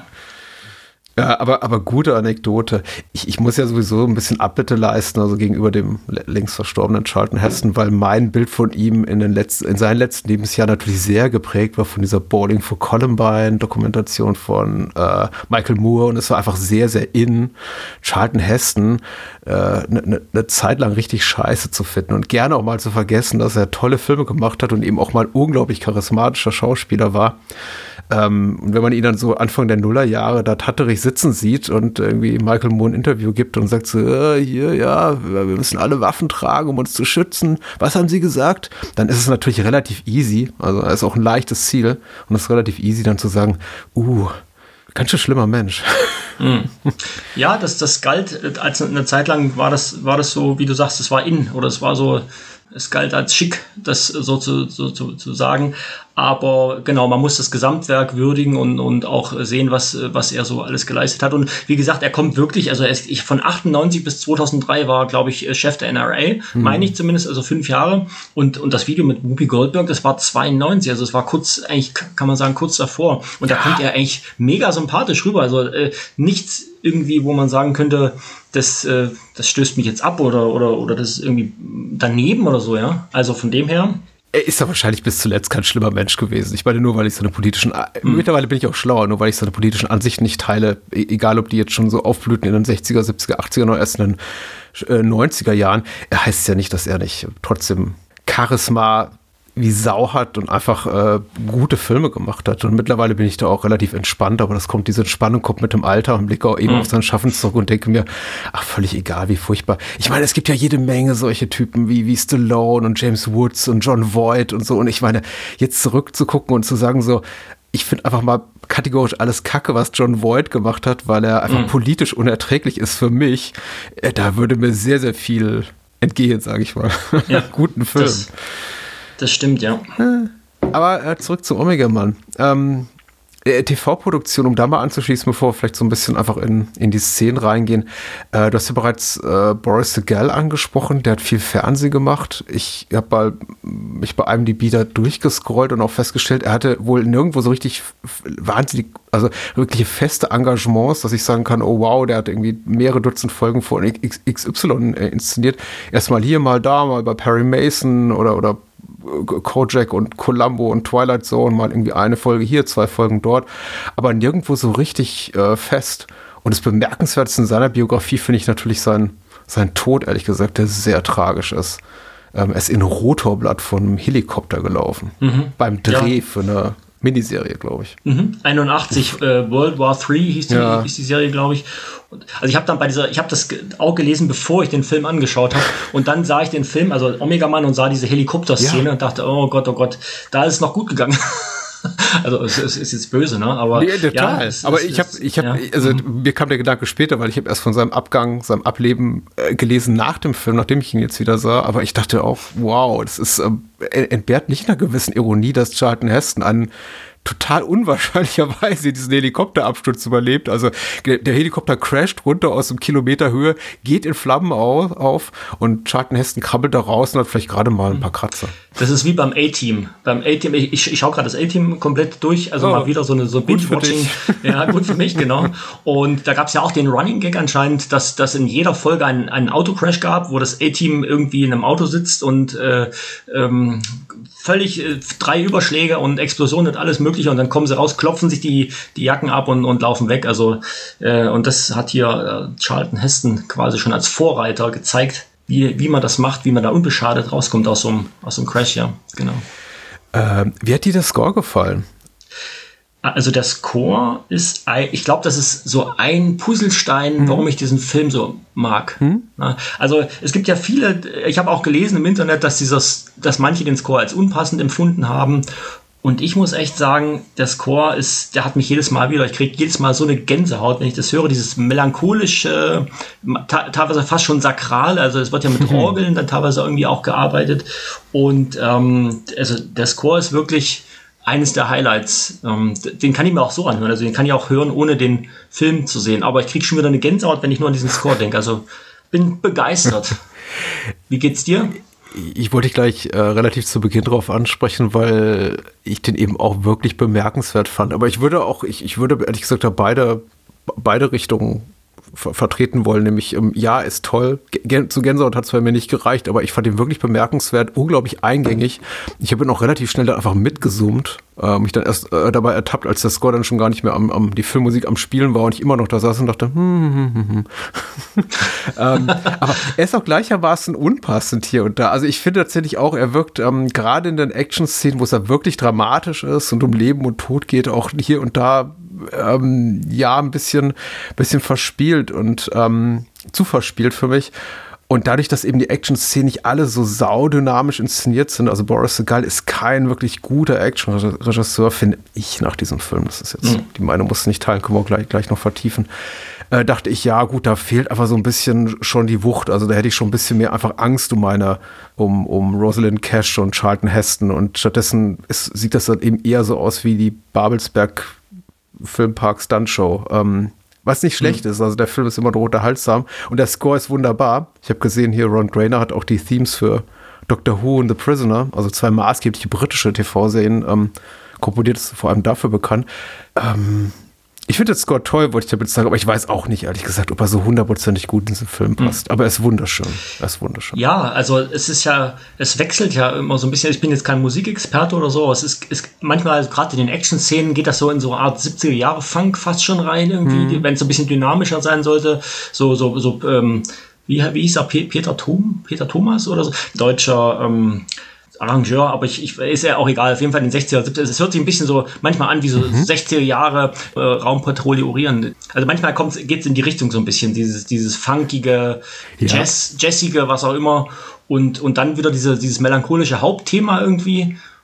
Ja, aber, aber gute Anekdote. Ich, ich muss ja sowieso ein bisschen Abbitte leisten, also gegenüber dem längst verstorbenen Charlton Heston, weil mein Bild von ihm in, den letzten, in seinen letzten Lebensjahren natürlich sehr geprägt war von dieser Bowling for Columbine Dokumentation von äh, Michael Moore, und es war einfach sehr, sehr in, Charlton Heston eine äh, ne, ne Zeit lang richtig scheiße zu finden und gerne auch mal zu vergessen, dass er tolle Filme gemacht hat und eben auch mal ein unglaublich charismatischer Schauspieler war. Ähm, und wenn man ihn dann so Anfang der Nullerjahre da tatterig sitzen sieht und irgendwie Michael Moore ein Interview gibt und sagt so, äh, hier, ja, wir müssen alle Waffen tragen, um uns zu schützen. Was haben Sie gesagt? Dann ist es natürlich relativ easy, also es ist auch ein leichtes Ziel, und es ist relativ easy dann zu sagen, uh, ganz schön schlimmer Mensch. Mhm. Ja, das, das galt, als eine Zeit lang war das, war das so, wie du sagst, es war in, oder es war so, es galt als schick, das so zu, so, zu, zu sagen. Aber genau, man muss das Gesamtwerk würdigen und, und auch sehen, was, was er so alles geleistet hat. Und wie gesagt, er kommt wirklich, also er ist, ich, von achtundneunzig bis zweitausenddrei war, glaube ich, Chef der N R A, mhm. meine ich zumindest, also fünf Jahre. Und, und das Video mit Whoopi Goldberg, das war zweiundneunzig, also es war kurz, eigentlich kann man sagen, kurz davor. Und da ja. kommt er eigentlich mega sympathisch rüber. Also äh, nichts irgendwie, wo man sagen könnte, das, äh, das stößt mich jetzt ab oder, oder, oder das ist irgendwie daneben oder so, ja. Also von dem her. Er ist ja wahrscheinlich bis zuletzt kein schlimmer Mensch gewesen. Ich meine, nur weil ich seine politischen, hm. mittlerweile bin ich auch schlauer, nur weil ich seine politischen Ansichten nicht teile, egal ob die jetzt schon so aufblühten in den sechziger, siebziger, achtziger oder erst in den neunziger Jahren, er heißt ja nicht, dass er nicht trotzdem Charisma wie Sau hat und einfach äh, gute Filme gemacht hat. Und mittlerweile bin ich da auch relativ entspannt, aber das kommt, diese Entspannung kommt mit dem Alter und blicke auch eben mhm. auf sein Schaffen zurück und denke mir, ach, völlig egal, wie furchtbar. Ich meine, es gibt ja jede Menge solche Typen wie, wie Stallone und James Woods und John Voight und so. Und ich meine, jetzt zurückzugucken und zu sagen so, ich finde einfach mal kategorisch alles Kacke, was Jon Voight gemacht hat, weil er einfach mhm. politisch unerträglich ist für mich. Äh, da würde mir sehr, sehr viel entgehen, sage ich mal. Ja, guten Film. Das, das stimmt, ja. Aber äh, zurück zum Omega-Mann. Ähm, äh, T V-Produktion, um da mal anzuschließen, bevor wir vielleicht so ein bisschen einfach in, in die Szenen reingehen. Äh, du hast ja bereits äh, Boris Segal angesprochen, der hat viel Fernsehen gemacht. Ich habe mal mich bei einem I M D B da durchgescrollt und auch festgestellt, er hatte wohl nirgendwo so richtig wahnsinnig, also wirkliche feste Engagements, dass ich sagen kann, oh wow, der hat irgendwie mehrere Dutzend Folgen von X Y äh, inszeniert. Erstmal hier, mal da, mal bei Perry Mason oder, oder Kojak und Columbo und Twilight Zone, mal irgendwie eine Folge hier, zwei Folgen dort, aber nirgendwo so richtig äh, fest. Und das Bemerkenswerteste in seiner Biografie finde ich natürlich sein, sein Tod, ehrlich gesagt, der sehr tragisch ist. Ähm, er ist in Rotorblatt von einem Helikopter gelaufen. Mhm. Beim Dreh ja. für eine Miniserie, glaube ich. Mhm. einundachtzig, äh, World War drei hieß die, ja. hieß die Serie, glaube ich. Und, also ich habe dann bei dieser, ich habe das auch gelesen, bevor ich den Film angeschaut habe. Und dann sah ich den Film, also Omega Mann, und sah diese Helikopterszene ja. und dachte, oh Gott, oh Gott, da ist es noch gut gegangen. Also es, es ist jetzt böse, ne? Aber nee, total. Ja, es, aber es, ich habe, ich habe, ja. also mir kam der Gedanke später, weil ich habe erst von seinem Abgang, seinem Ableben äh, gelesen nach dem Film, nachdem ich ihn jetzt wieder sah. Aber ich dachte auch, wow, das ist äh, entbehrt nicht einer gewissen Ironie, dass Charlton Heston einen total unwahrscheinlicherweise diesen Helikopterabsturz überlebt. Also der Helikopter crasht runter aus einem Kilometer Höhe, geht in Flammen auf, auf und Charlton Heston krabbelt da raus und hat vielleicht gerade mal ein paar Kratzer. Das ist wie beim A-Team. Beim A-Team, ich, ich, ich schaue gerade das A-Team komplett durch, also oh, mal wieder so eine so Binge-Watching. Ja, gut für mich, genau. Und da gab es ja auch den Running Gag anscheinend, dass dass in jeder Folge einen, einen Autocrash gab, wo das A-Team irgendwie in einem Auto sitzt und äh, ähm, völlig äh, drei Überschläge und Explosionen und alles mögliche und dann kommen sie raus, klopfen sich die, die Jacken ab und, und laufen weg. Also äh, und das hat hier äh, Charlton Heston quasi schon als Vorreiter gezeigt, wie, wie man das macht, wie man da unbeschadet rauskommt aus so einem, aus so einem Crash, ja, genau. Ähm, wie hat dir der Score gefallen? Also der Score ist, ich glaube, das ist so ein Puzzlestein, mhm. warum ich diesen Film so mag. Mhm. Also es gibt ja viele, ich habe auch gelesen im Internet, dass dieses, dass manche den Score als unpassend empfunden haben. Und ich muss echt sagen, der Score ist, der hat mich jedes Mal wieder, ich kriege jedes Mal so eine Gänsehaut, wenn ich das höre, dieses melancholische, ta- teilweise fast schon sakral, also es wird ja mit Orgeln dann teilweise irgendwie auch gearbeitet. Und ähm, also der Score ist wirklich eines der Highlights. Ähm, den kann ich mir auch so anhören, also den kann ich auch hören, ohne den Film zu sehen. Aber ich kriege schon wieder eine Gänsehaut, wenn ich nur an diesen Score denke. Also bin begeistert. Wie geht's dir? Ich wollte dich gleich äh, relativ zu Beginn drauf ansprechen, weil ich den eben auch wirklich bemerkenswert fand. Aber ich würde auch, ich, ich würde ehrlich gesagt da beide, beide Richtungen ver- vertreten wollen. Nämlich, ähm, ja, ist toll. G- zu Gänsehaut hat es bei mir nicht gereicht, aber ich fand ihn wirklich bemerkenswert, unglaublich eingängig. Ich habe ihn auch relativ schnell dann einfach mitgesummt. Äh, mich dann erst äh, dabei ertappt, als der Score dann schon gar nicht mehr am, am die Filmmusik am Spielen war und ich immer noch da saß und dachte, hm, hm, hm, hm. ähm, aber er ist auch gleichermaßen unpassend hier und da. Also ich finde tatsächlich auch, er wirkt ähm, gerade in den Action-Szenen, wo es da wirklich dramatisch ist und um Leben und Tod geht, auch hier und da ähm, ja ein bisschen, bisschen verspielt und ähm, zu verspielt für mich. Und dadurch, dass eben die Action-Szenen nicht alle so saudynamisch inszeniert sind, also Boris Segal ist kein wirklich guter Action-Regisseur, finde ich, nach diesem Film. Das ist jetzt, mhm. die Meinung muss nicht teilen, können wir auch gleich, gleich noch vertiefen. Äh, dachte ich, ja gut, da fehlt einfach so ein bisschen schon die Wucht. Also da hätte ich schon ein bisschen mehr einfach Angst um meine, um, um Rosalind Cash und Charlton Heston. Und stattdessen ist, sieht das dann eben eher so aus wie die Babelsberg Filmpark Stuntshow. Ähm, Was nicht schlecht mhm. ist, also der Film ist immer noch unterhaltsam und der Score ist wunderbar. Ich habe gesehen, hier Ron Grainer hat auch die Themes für Doctor Who und The Prisoner, also zwei maßgebliche britische T V-Serien, ähm, komponiert, ist vor allem dafür bekannt. Ähm, ich finde den Score toll, wollte ich damit sagen, aber ich weiß auch nicht, ehrlich gesagt, ob er so hundertprozentig gut in diesen Film passt. Mhm. Aber er ist wunderschön. Er ist wunderschön. Ja, also es ist ja, es wechselt ja immer so ein bisschen. Ich bin jetzt kein Musikexperte oder so. Es ist, ist manchmal, also gerade in den Action-Szenen, geht das so in so eine Art siebziger-Jahre-Funk fast schon rein, irgendwie, mhm. wenn es so ein bisschen dynamischer sein sollte. So, so, so, ähm, wie, wie hieß er? Peter Thom, Peter Thomas oder so? Deutscher, ähm, Arrangeur, aber ich, ich ist ja auch egal, auf jeden Fall in den sechziger, siebziger, es hört sich ein bisschen so manchmal an wie so mhm. sechziger Jahre äh, Raumpatrouille Orion. Also manchmal geht es in die Richtung so ein bisschen, dieses, dieses funkige, ja. Jazz, jazzige, was auch immer und, und dann wieder diese, dieses melancholische Hauptthema irgendwie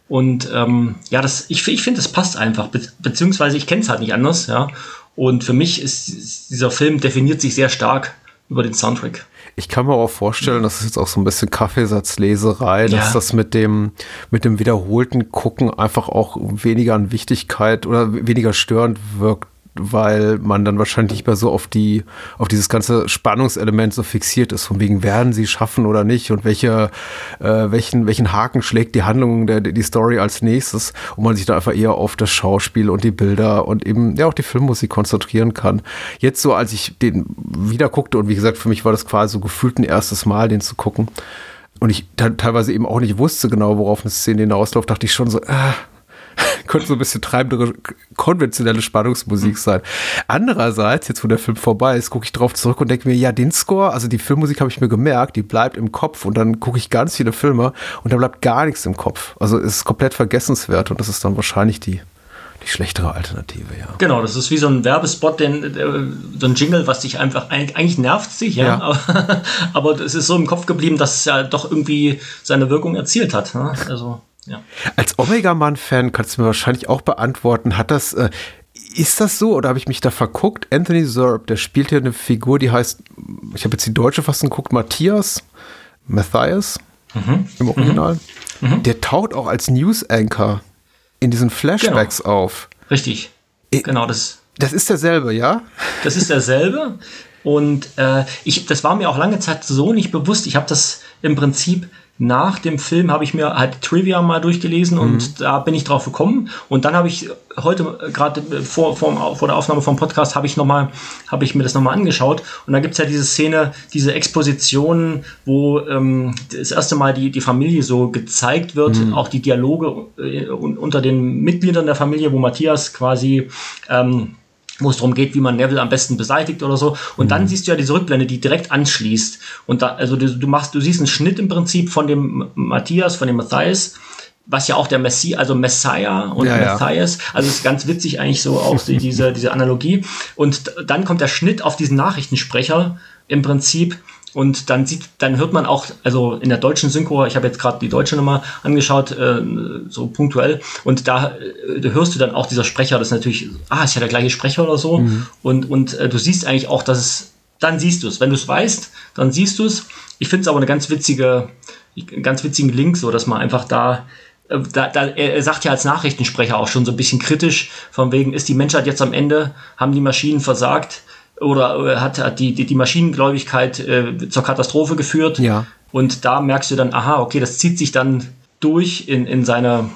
Und ähm, ja, das, ich, ich finde, das passt einfach, be- beziehungsweise ich kenne es halt nicht anders, ja. Und für mich ist, ist dieser Film definiert sich sehr stark über den Soundtrack. Ich kann mir auch vorstellen, das ist jetzt auch so ein bisschen Kaffeesatzleserei, dass ja. das mit dem, mit dem wiederholten Gucken einfach auch weniger an Wichtigkeit oder weniger störend wirkt, weil man dann wahrscheinlich nicht mehr so auf die, auf dieses ganze Spannungselement so fixiert ist, von wegen, werden sie schaffen oder nicht und welche, äh, welchen, welchen Haken schlägt die Handlung, der, die Story als nächstes, und man sich da einfach eher auf das Schauspiel und die Bilder und eben, ja, auch die Filmmusik konzentrieren kann. Jetzt so, als ich den wieder guckte, und wie gesagt, für mich war das quasi so gefühlt ein erstes Mal, den zu gucken, und ich t- teilweise eben auch nicht wusste genau, worauf eine Szene hinausläuft, dachte ich schon so, äh, könnte so ein bisschen treibendere, konventionelle Spannungsmusik sein. Andererseits, jetzt wo der Film vorbei ist, gucke ich drauf zurück und denke mir, ja, den Score, also die Filmmusik habe ich mir gemerkt, die bleibt im Kopf, und dann gucke ich ganz viele Filme und da bleibt gar nichts im Kopf. Also es ist komplett vergessenswert, und das ist dann wahrscheinlich die, die schlechtere Alternative, ja. Genau, das ist wie so ein Werbespot, den, so ein Jingle, was dich einfach, eigentlich nervt sich, ja, ja. Aber, aber es ist so im Kopf geblieben, dass es ja doch irgendwie seine Wirkung erzielt hat, ne? Also ja. Als Omega-Man-Fan kannst du mir wahrscheinlich auch beantworten, hat das, äh, ist das so oder habe ich mich da verguckt? Anthony Zerbe, der spielt ja eine Figur, die heißt, ich habe jetzt die deutsche Fassung geguckt, Matthias, Matthias mhm. im Original. Mhm. Der taucht auch als News-Anchor in diesen Flashbacks genau. auf. Richtig, ich, genau. Das, das ist derselbe, ja? Das ist derselbe, und äh, ich, das war mir auch lange Zeit so nicht bewusst. Ich habe das im Prinzip nach dem Film, habe ich mir halt Trivia mal durchgelesen, und mhm. da bin ich drauf gekommen, und dann habe ich heute gerade vor, vor, vor der Aufnahme vom Podcast habe ich noch mal, habe ich mir das nochmal angeschaut, und da gibt es ja diese Szene, diese Exposition, wo ähm, das erste Mal die, die Familie so gezeigt wird, mhm. auch die Dialoge äh, unter den Mitgliedern der Familie, wo Matthias quasi ähm, wo es darum geht, wie man Neville am besten beseitigt oder so. Und mhm. dann siehst du ja diese Rückblende, die direkt anschließt. Und da, also du, du machst, du siehst einen Schnitt im Prinzip von dem Matthias, von dem Matthias, was ja auch der Messi, also Messiah und ja, Matthias. Ja. Also es ist ganz witzig eigentlich so auch die, diese, diese Analogie. Und dann kommt der Schnitt auf diesen Nachrichtensprecher im Prinzip. Und dann sieht, dann hört man auch, also in der deutschen Synchro, ich habe jetzt gerade die deutsche nochmal angeschaut, äh, so punktuell, und da äh, hörst du dann auch dieser Sprecher, das ist natürlich, ah, ist ja der gleiche Sprecher oder so, mhm. und, und äh, du siehst eigentlich auch, dass es, dann siehst du es, wenn du es weißt, dann siehst du es. Ich finde es aber eine ganz witzige, einen ganz witzigen Link, so dass man einfach da, äh, da, da er sagt ja als Nachrichtensprecher auch schon so ein bisschen kritisch, von wegen, ist die Menschheit jetzt am Ende, haben die Maschinen versagt, oder hat, hat die, die, die Maschinengläubigkeit äh, zur Katastrophe geführt. Ja. Und da merkst du dann, aha, okay, das zieht sich dann durch in, in seine,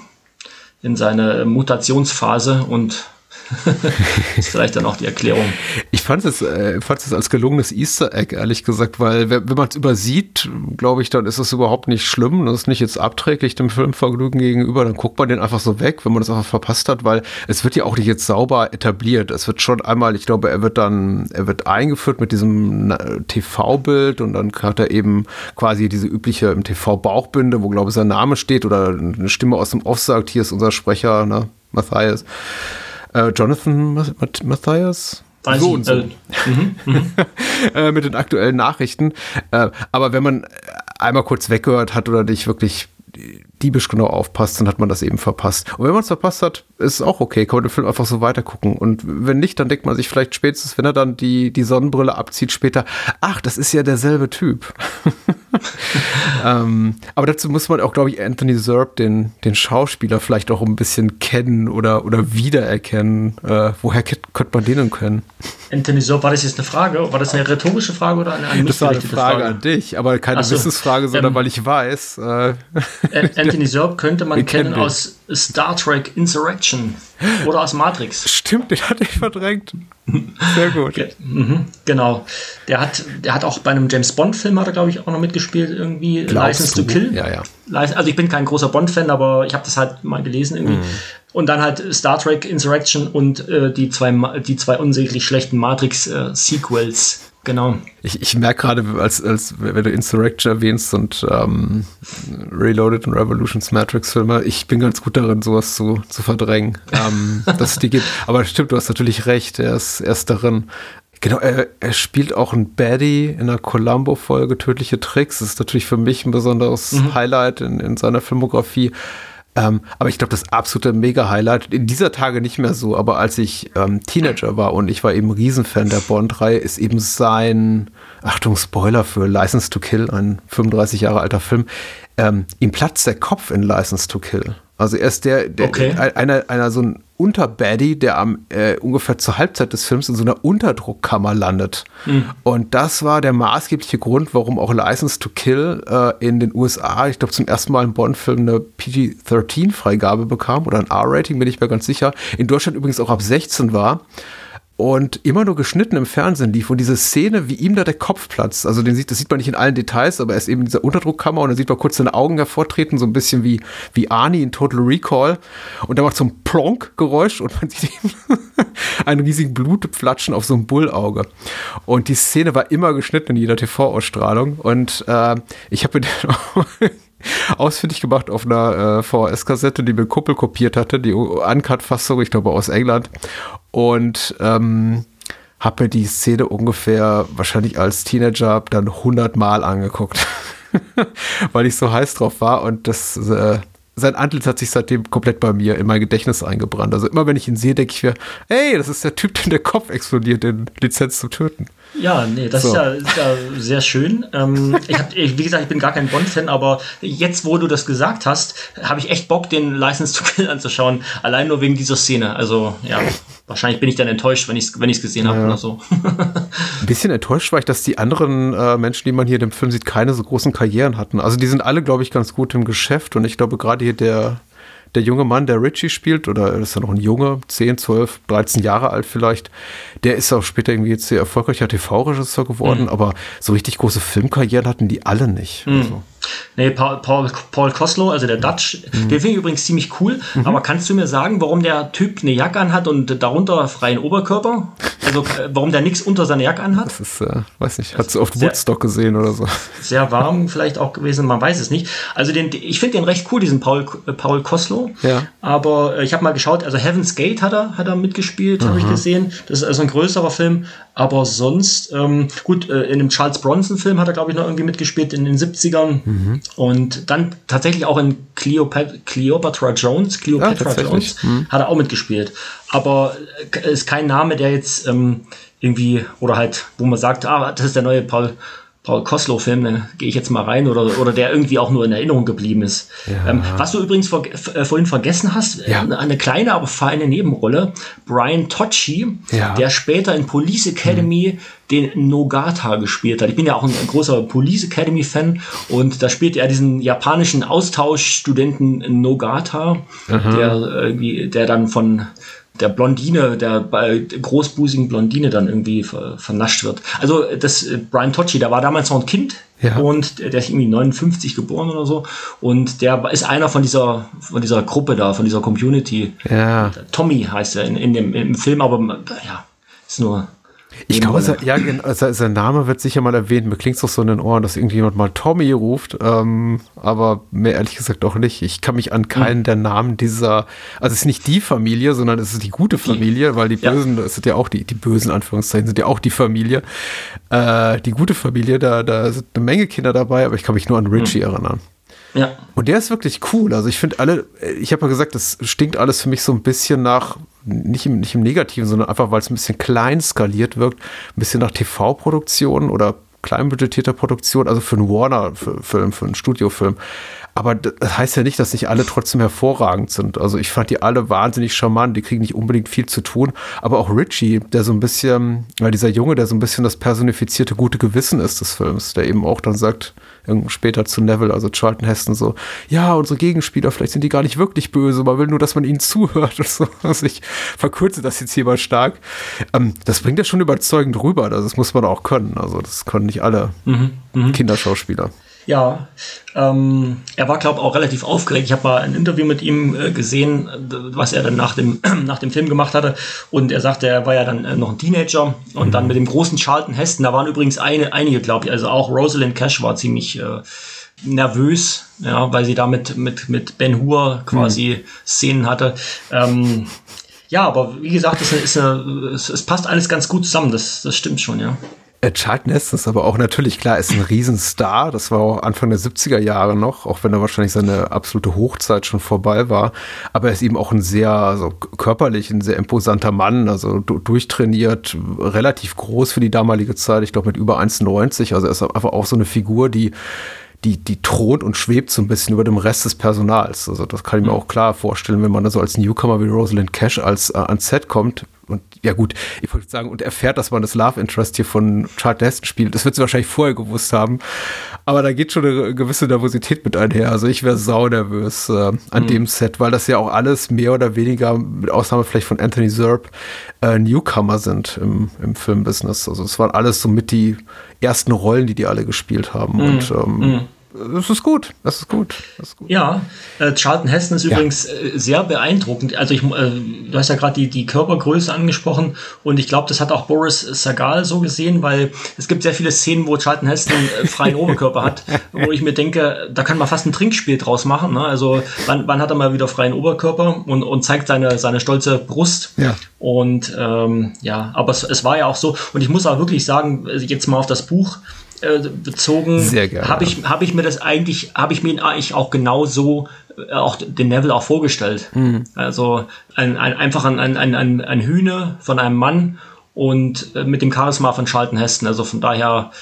in seine Mutationsphase, und ist vielleicht dann auch die Erklärung. Ich fand es, äh, fand es als gelungenes Easter Egg, ehrlich gesagt, weil wenn, wenn man es übersieht, glaube ich, dann ist es überhaupt nicht schlimm. Das ist nicht jetzt abträglich dem Filmvergnügen gegenüber. Dann guckt man den einfach so weg, wenn man das einfach verpasst hat, weil es wird ja auch nicht jetzt sauber etabliert. Es wird schon einmal, ich glaube, er wird dann, er wird eingeführt mit diesem T V-Bild, und dann hat er eben quasi diese übliche im T V-Bauchbinde, wo, glaube ich, sein Name steht oder eine Stimme aus dem Off sagt, hier ist unser Sprecher, ne, Matthias. Uh, Jonathan Matthias? So und so. Äh, äh, mit den aktuellen Nachrichten. Äh, aber wenn man einmal kurz weggehört hat oder nicht wirklich diebisch genau aufpasst, dann hat man das eben verpasst. Und wenn man es verpasst hat, ist es auch okay, kann man den Film einfach so weitergucken. Und wenn nicht, dann denkt man sich vielleicht spätestens, wenn er dann die, die Sonnenbrille abzieht später, ach, das ist ja derselbe Typ. ähm, aber dazu muss man auch, glaube ich, Anthony Zerbe, den, den Schauspieler, vielleicht auch ein bisschen kennen oder, oder wiedererkennen. Äh, woher k- könnte man den denn kennen? Anthony Zerbe, war das jetzt eine Frage? War das eine rhetorische Frage oder eine an mich Das war eine gerichtete Frage, Frage an dich, aber keine so, Wissensfrage, sondern ähm, weil ich weiß. Äh, Anthony Zerbe könnte man kennen kennen aus Star Trek Insurrection oder aus Matrix. Stimmt, den hatte ich verdrängt. Sehr gut. Ge- mhm, genau. Der hat, der hat auch bei einem James Bond-Film, hat er, glaube ich, auch noch mitgespielt, irgendwie. Glaubst License du? to Kill. Ja, ja. Also ich bin kein großer Bond-Fan, aber ich habe das halt mal gelesen irgendwie. Mhm. Und dann halt Star Trek Insurrection und äh, die zwei die zwei unsäglich schlechten Matrix-Sequels. Äh, genau. Ich, ich merke gerade, als, als wenn du Insurrection erwähnst und ähm, Reloaded und Revolutions Matrix-Filme, ich bin ganz gut darin, sowas zu, zu verdrängen, ähm, dass es die gibt. Aber stimmt, du hast natürlich recht, er ist, er ist darin. Genau, er, er spielt auch ein Baddie in einer Columbo-Folge, Tödliche Tricks. Das ist natürlich für mich ein besonderes mhm. Highlight in, in seiner Filmografie. Ähm, aber ich glaube, das absolute Mega-Highlight, in dieser Tage nicht mehr so, aber als ich ähm, Teenager war und ich war eben Riesenfan der Bond-Reihe, ist eben sein, Achtung, Spoiler für License to Kill, ein fünfunddreißig Jahre alter Film, ähm, ihm platzt der Kopf in License to Kill. Also er ist der, der okay. einer, einer so ein Unterbaddie, der am äh, ungefähr zur Halbzeit des Films in so einer Unterdruckkammer landet. Mhm. Und das war der maßgebliche Grund, warum auch License to Kill äh, in den U S A, ich glaube zum ersten Mal ein Bond-Film eine P G dreizehn Freigabe bekam oder ein R-Rating, bin ich mir ganz sicher. In Deutschland übrigens auch ab sechzehn war. Und immer nur geschnitten im Fernsehen lief. Und diese Szene, wie ihm da der Kopf platzt, also den sieht, das sieht man nicht in allen Details, aber er ist eben in dieser Unterdruckkammer und dann sieht man kurz seine Augen hervortreten, so ein bisschen wie, wie Arnie in Total Recall. Und da macht so ein Plonk-Geräusch und man sieht eben einen riesigen Blutplatschen auf so einem Bullauge. Und die Szene war immer geschnitten in jeder T V-Ausstrahlung. Und äh, ich habe mir den ausfindig gemacht auf einer äh, V H S-Kassette, die mir Kuppel kopiert hatte, die Uncut-Fassung, ich glaube aus England. Und ähm, habe mir die Szene ungefähr wahrscheinlich als Teenager dann hundert Mal angeguckt, weil ich so heiß drauf war. Und das äh, sein Antlitz hat sich seitdem komplett bei mir in mein Gedächtnis eingebrannt. Also immer wenn ich ihn sehe, denke ich mir, hey, das ist der Typ, den der Kopf explodiert in Lizenz zum Töten. Ja, nee, das so. ist, ja, ist ja sehr schön. Ähm, ich hab, ich, wie gesagt, ich bin gar kein Bond-Fan, aber jetzt, wo du das gesagt hast, habe ich echt Bock, den License to Kill anzuschauen. Allein nur wegen dieser Szene. Also, ja, wahrscheinlich bin ich dann enttäuscht, wenn ich es wenn ich's gesehen habe ja. oder so. Ein bisschen enttäuscht war ich, dass die anderen äh, Menschen, die man hier in dem Film sieht, keine so großen Karrieren hatten. Also die sind alle, glaube ich, ganz gut im Geschäft. Und ich glaube, gerade hier der... Der junge Mann, der Richie spielt, oder ist ja noch ein Junge, zehn, zwölf, dreizehn Jahre alt vielleicht, der ist auch später irgendwie jetzt sehr erfolgreicher T V-Regisseur geworden, mhm. aber so richtig große Filmkarrieren hatten die alle nicht. Mhm. Also. Nee, Paul, Paul, Paul Koslow, also der Dutch, mhm. den finde ich übrigens ziemlich cool, mhm. aber kannst du mir sagen, warum der Typ eine Jacke anhat und darunter freien Oberkörper? Also warum der nichts unter seiner Jacke anhat? Das ist, äh, weiß nicht, hat so oft Woodstock gesehen oder so. Sehr warm vielleicht auch gewesen, man weiß es nicht. Also den, ich finde den recht cool, diesen Paul, Paul Koslow, ja. aber äh, ich habe mal geschaut, also Heaven's Gate hat er, hat er mitgespielt, habe ich gesehen, das ist also ein größerer Film, aber sonst, ähm, gut, äh, in einem Charles Bronson-Film hat er, glaube ich, noch irgendwie mitgespielt in den siebzigern. Mhm. Und dann tatsächlich auch in Cleopatra, Cleopatra Jones, Cleopatra ja, Jones, mhm. hat er auch mitgespielt. Aber äh, ist kein Name, der jetzt ähm, irgendwie, oder halt, wo man sagt, ah, das ist der neue Paul, Paul Koslow-Film, da gehe ich jetzt mal rein, oder, oder der irgendwie auch nur in Erinnerung geblieben ist. Ja. Ähm, was du übrigens vor, äh, vorhin vergessen hast, ja. äh, eine kleine, aber feine Nebenrolle, Brian Tocci, ja. der später in Police Academy mhm. den Nogata gespielt hat. Ich bin ja auch ein, ein großer Police Academy-Fan und da spielt er diesen japanischen Austauschstudenten Nogata, mhm. der, irgendwie, der dann von der Blondine, der bei großbusigen Blondine dann irgendwie ver, vernascht wird. Also das Brian Tocci, der war damals noch ein Kind ja. und der, der ist irgendwie neunundfünfzig geboren oder so und der ist einer von dieser von dieser Gruppe da, von dieser Community. Ja. Tommy heißt er in, in dem im Film, aber ja, ist nur Ich glaube, sein, ja, sein Name wird sicher mal erwähnt. Mir klingt es doch so in den Ohren, dass irgendjemand mal Tommy ruft. Ähm, aber mehr ehrlich gesagt auch nicht. Ich kann mich an keinen mhm. der Namen dieser, also es ist nicht die Familie, sondern es ist die gute Familie, die, weil die Bösen, ja. es sind ja auch die, die bösen Anführungszeichen, sind ja auch die Familie. Äh, die gute Familie, da, da sind eine Menge Kinder dabei, aber ich kann mich nur an Richie mhm. erinnern. Ja. Und der ist wirklich cool. Also ich finde alle, ich habe ja gesagt, das stinkt alles für mich so ein bisschen nach, nicht im, nicht im Negativen, sondern einfach, weil es ein bisschen klein skaliert wirkt, ein bisschen nach T V-Produktionen oder kleinbudgetierter Produktion, also für einen Warner-Film, für einen Studiofilm. Aber das heißt ja nicht, dass nicht alle trotzdem hervorragend sind. Also ich fand die alle wahnsinnig charmant, die kriegen nicht unbedingt viel zu tun. Aber auch Richie, der so ein bisschen, weil dieser Junge, der so ein bisschen das personifizierte gute Gewissen ist des Films, der eben auch dann sagt, später zu Neville, also Charlton Heston, so, ja, unsere Gegenspieler, vielleicht sind die gar nicht wirklich böse, man will nur, dass man ihnen zuhört und so. Also ich verkürze das jetzt hier mal stark. Ähm, das bringt ja schon überzeugend rüber, also das muss man auch können. Also das können nicht alle mhm, Kinderschauspieler. Ja, ähm, er war, glaube ich, auch relativ aufgeregt. Ich habe mal ein Interview mit ihm äh, gesehen, was er dann nach dem, nach dem Film gemacht hatte. Und er sagte, er war ja dann äh, noch ein Teenager. Und mhm. dann mit dem großen Charlton Heston, da waren übrigens eine, einige, glaube ich, also auch Rosalind Cash war ziemlich äh, nervös, ja, weil sie da mit, mit, mit Ben Hur quasi mhm. Szenen hatte. Ähm, ja, aber wie gesagt, es, ist eine, es, es passt alles ganz gut zusammen, das, das stimmt schon, ja. Äh, Charlton Heston ist aber auch natürlich, klar, ist ein Riesenstar. Das war auch Anfang der siebziger Jahre noch, auch wenn er wahrscheinlich seine absolute Hochzeit schon vorbei war. Aber er ist eben auch ein sehr also körperlich, ein sehr imposanter Mann, also du, durchtrainiert, relativ groß für die damalige Zeit, ich glaube mit über eins neunzig. Also er ist einfach auch so eine Figur, die Die, die thront und schwebt so ein bisschen über dem Rest des Personals. Also das kann ich mir auch klar vorstellen, wenn man da so als Newcomer wie Rosalind Cash als äh, ans Set kommt. Und ja gut, ich wollte sagen, und erfährt, dass man das Love Interest hier von Charlton Heston spielt. Das wird sie wahrscheinlich vorher gewusst haben. Aber da geht schon eine gewisse Nervosität mit einher. Also ich wäre saunervös äh, an mhm. dem Set, weil das ja auch alles mehr oder weniger, mit Ausnahme vielleicht von Anthony Zerbe, äh, Newcomer sind im, im Filmbusiness. Also es waren alles so mit die ersten Rollen, die die alle gespielt haben. Mhm. Und ähm, mhm. Das ist gut, das ist gut. Das ist gut. Ja, äh, Charlton Heston ist ja. übrigens äh, sehr beeindruckend. Also ich, äh, du hast ja gerade die, die Körpergröße angesprochen und ich glaube, das hat auch Boris Sagal so gesehen, weil es gibt sehr viele Szenen, wo Charlton Heston äh, freien Oberkörper hat, wo ich mir denke, da kann man fast ein Trinkspiel draus machen. Ne? Also wann, wann hat er mal wieder freien Oberkörper und, und zeigt seine, seine stolze Brust. Ja. Und ähm, ja, aber es, es war ja auch so. Und ich muss auch wirklich sagen, jetzt mal auf das Buch bezogen, habe ich, hab ich mir das eigentlich, habe ich mir eigentlich auch genau so, äh, auch den Neville auch vorgestellt. Mhm. Also ein, ein, einfach ein, ein, ein, ein Hühne von einem Mann und äh, mit dem Charisma von Charlton Heston. Also von daher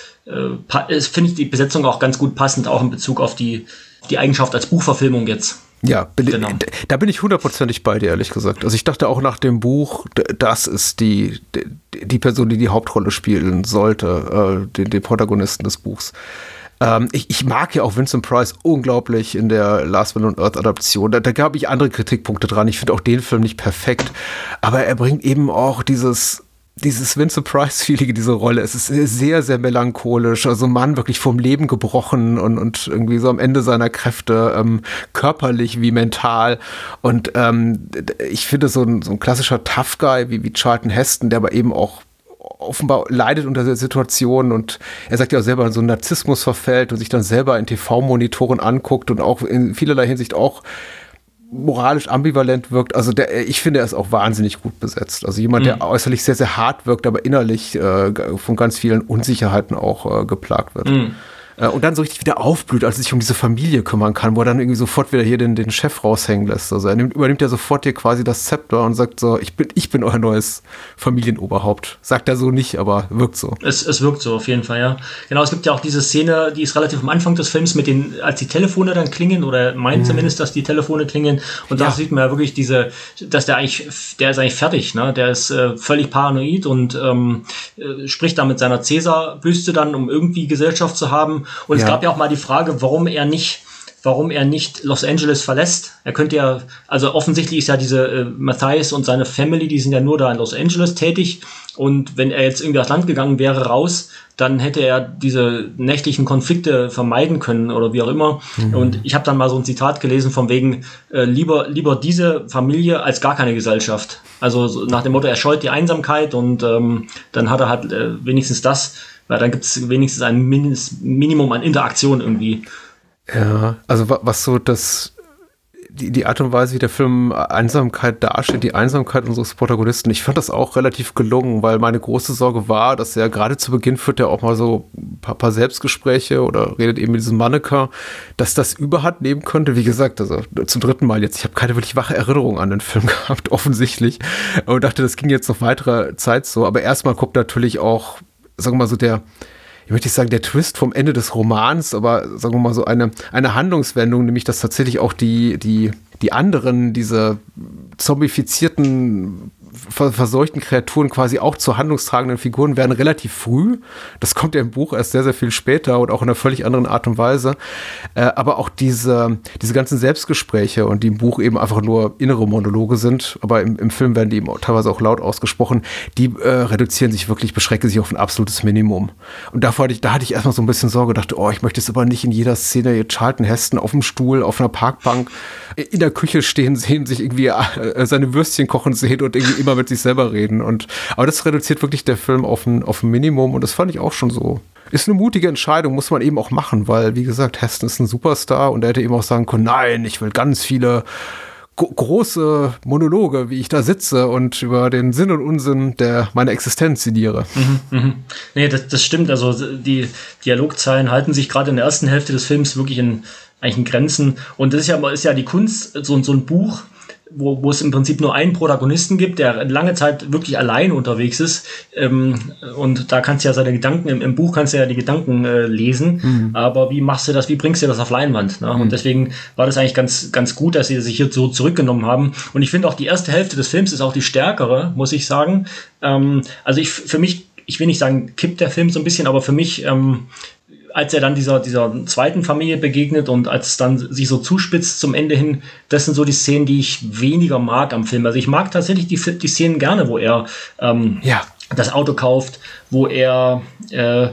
äh, finde ich die Besetzung auch ganz gut passend, auch in Bezug auf die, die Eigenschaft als Buchverfilmung jetzt. Ja, genau. Da bin ich hundertprozentig bei dir, ehrlich gesagt. Also ich dachte auch nach dem Buch, das ist die, die Person, die die Hauptrolle spielen sollte, äh, den, den Protagonisten des Buchs. Ähm, ich, ich mag ja auch Vincent Price unglaublich in der Last Man on Earth Adaption. Da, da gab ich andere Kritikpunkte dran. Ich finde auch den Film nicht perfekt. Aber er bringt eben auch dieses... dieses Vincent Price-Feeling, diese Rolle, es ist sehr, sehr melancholisch, also ein Mann wirklich vom Leben gebrochen und, und irgendwie so am Ende seiner Kräfte, ähm, körperlich wie mental. Und ähm, ich finde so ein, so ein klassischer Tough Guy wie, wie Charlton Heston, der aber eben auch offenbar leidet unter der Situation und er sagt ja auch selber, in so einen Narzissmus verfällt und sich dann selber in T V-Monitoren anguckt und auch in vielerlei Hinsicht auch moralisch ambivalent wirkt. Also der, ich finde, er ist auch wahnsinnig gut besetzt. Also jemand, der mhm. äußerlich sehr, sehr hart wirkt, aber innerlich äh, von ganz vielen Unsicherheiten auch äh, geplagt wird. Mhm. Äh, und dann so richtig wieder aufblüht, als er sich um diese Familie kümmern kann, wo er dann irgendwie sofort wieder hier den, den Chef raushängen lässt. Also er nimmt, übernimmt ja sofort hier quasi das Zepter und sagt so, ich bin, ich bin euer neues Familienoberhaupt. Sagt er so nicht, aber wirkt so. Es, es wirkt so, auf jeden Fall, ja. Genau, es gibt ja auch diese Szene, die ist relativ am Anfang des Films, mit den, als die Telefone dann klingen, oder meint mhm. zumindest, dass die Telefone klingen. Und ja. da sieht man ja wirklich diese, dass der eigentlich, der ist eigentlich fertig, ne? Der ist äh, völlig paranoid und ähm, äh, spricht da mit seiner Cäsar-Büste dann, um irgendwie Gesellschaft zu haben. Und ja. es gab ja auch mal die Frage, warum er nicht, warum er nicht Los Angeles verlässt. Er könnte ja, also offensichtlich ist ja diese äh, Matthias und seine Family, die sind ja nur da in Los Angeles tätig. Und wenn er jetzt irgendwie aufs Land gegangen wäre, raus, dann hätte er diese nächtlichen Konflikte vermeiden können oder wie auch immer. Mhm. Und ich habe dann mal so ein Zitat gelesen von wegen, äh, lieber, lieber diese Familie als gar keine Gesellschaft. Also so nach dem Motto, er scheut die Einsamkeit und ähm, dann hat er halt äh, wenigstens das, weil dann gibt es wenigstens ein Min- Minimum an Interaktion irgendwie. Ja, also was so das, die, die Art und Weise, wie der Film Einsamkeit darstellt, die Einsamkeit unseres Protagonisten, ich fand das auch relativ gelungen, weil meine große Sorge war, dass er gerade zu Beginn führt er auch mal so ein paar, paar Selbstgespräche oder redet eben mit diesem Manneke, dass das Überhand nehmen könnte. Wie gesagt, also zum dritten Mal jetzt, ich habe keine wirklich wache Erinnerung an den Film gehabt, offensichtlich, und dachte, das ging jetzt noch weitere Zeit so, aber erstmal kommt natürlich auch, sagen wir mal so, der, ich möchte nicht sagen, der Twist vom Ende des Romans, aber sagen wir mal so eine, eine Handlungswendung, nämlich dass tatsächlich auch die, die, die anderen, diese zombifizierten, verseuchten Kreaturen quasi auch zu handlungstragenden Figuren werden relativ früh. Das kommt ja im Buch erst sehr, sehr viel später und auch in einer völlig anderen Art und Weise. Äh, aber auch diese, diese ganzen Selbstgespräche und die im Buch eben einfach nur innere Monologe sind, aber im, im Film werden die eben teilweise auch laut ausgesprochen, die äh, reduzieren sich wirklich, beschränken sich auf ein absolutes Minimum. Und davor hatte ich, da hatte ich erstmal so ein bisschen Sorge, dachte, oh, ich möchte jetzt aber nicht in jeder Szene Charlton Heston auf dem Stuhl, auf einer Parkbank, in der Küche stehen sehen, sich irgendwie äh, seine Würstchen kochen sehen und irgendwie immer mit sich selber reden. Und, aber das reduziert wirklich der Film auf ein, auf ein Minimum und das fand ich auch schon so. Ist eine mutige Entscheidung, muss man eben auch machen, weil, wie gesagt, Heston ist ein Superstar und er hätte eben auch sagen können, nein, ich will ganz viele gro- große Monologe, wie ich da sitze und über den Sinn und Unsinn der meiner Existenz sinniere. Mhm, mh. Nee, das, das stimmt. Also die Dialogzeilen halten sich gerade in der ersten Hälfte des Films wirklich in, eigentlich in Grenzen. Und das ist ja, ist ja die Kunst, so, so ein Buch, wo, wo es im Prinzip nur einen Protagonisten gibt, der lange Zeit wirklich allein unterwegs ist. Ähm, und da kannst du ja seine Gedanken, im, im Buch kannst du ja die Gedanken äh, lesen. Mhm. Aber wie machst du das, wie bringst du das auf Leinwand? Ne? Mhm. Und deswegen war das eigentlich ganz, ganz gut, dass sie sich hier so zurückgenommen haben. Und ich finde auch, die erste Hälfte des Films ist auch die stärkere, muss ich sagen. Ähm, also ich, für mich, ich will nicht sagen, kippt der Film so ein bisschen, aber für mich, ähm, als er dann dieser, dieser zweiten Familie begegnet und als es dann sich so zuspitzt zum Ende hin, das sind so die Szenen, die ich weniger mag am Film. Also ich mag tatsächlich die, die Szenen gerne, wo er ähm, ja. das Auto kauft, wo er äh,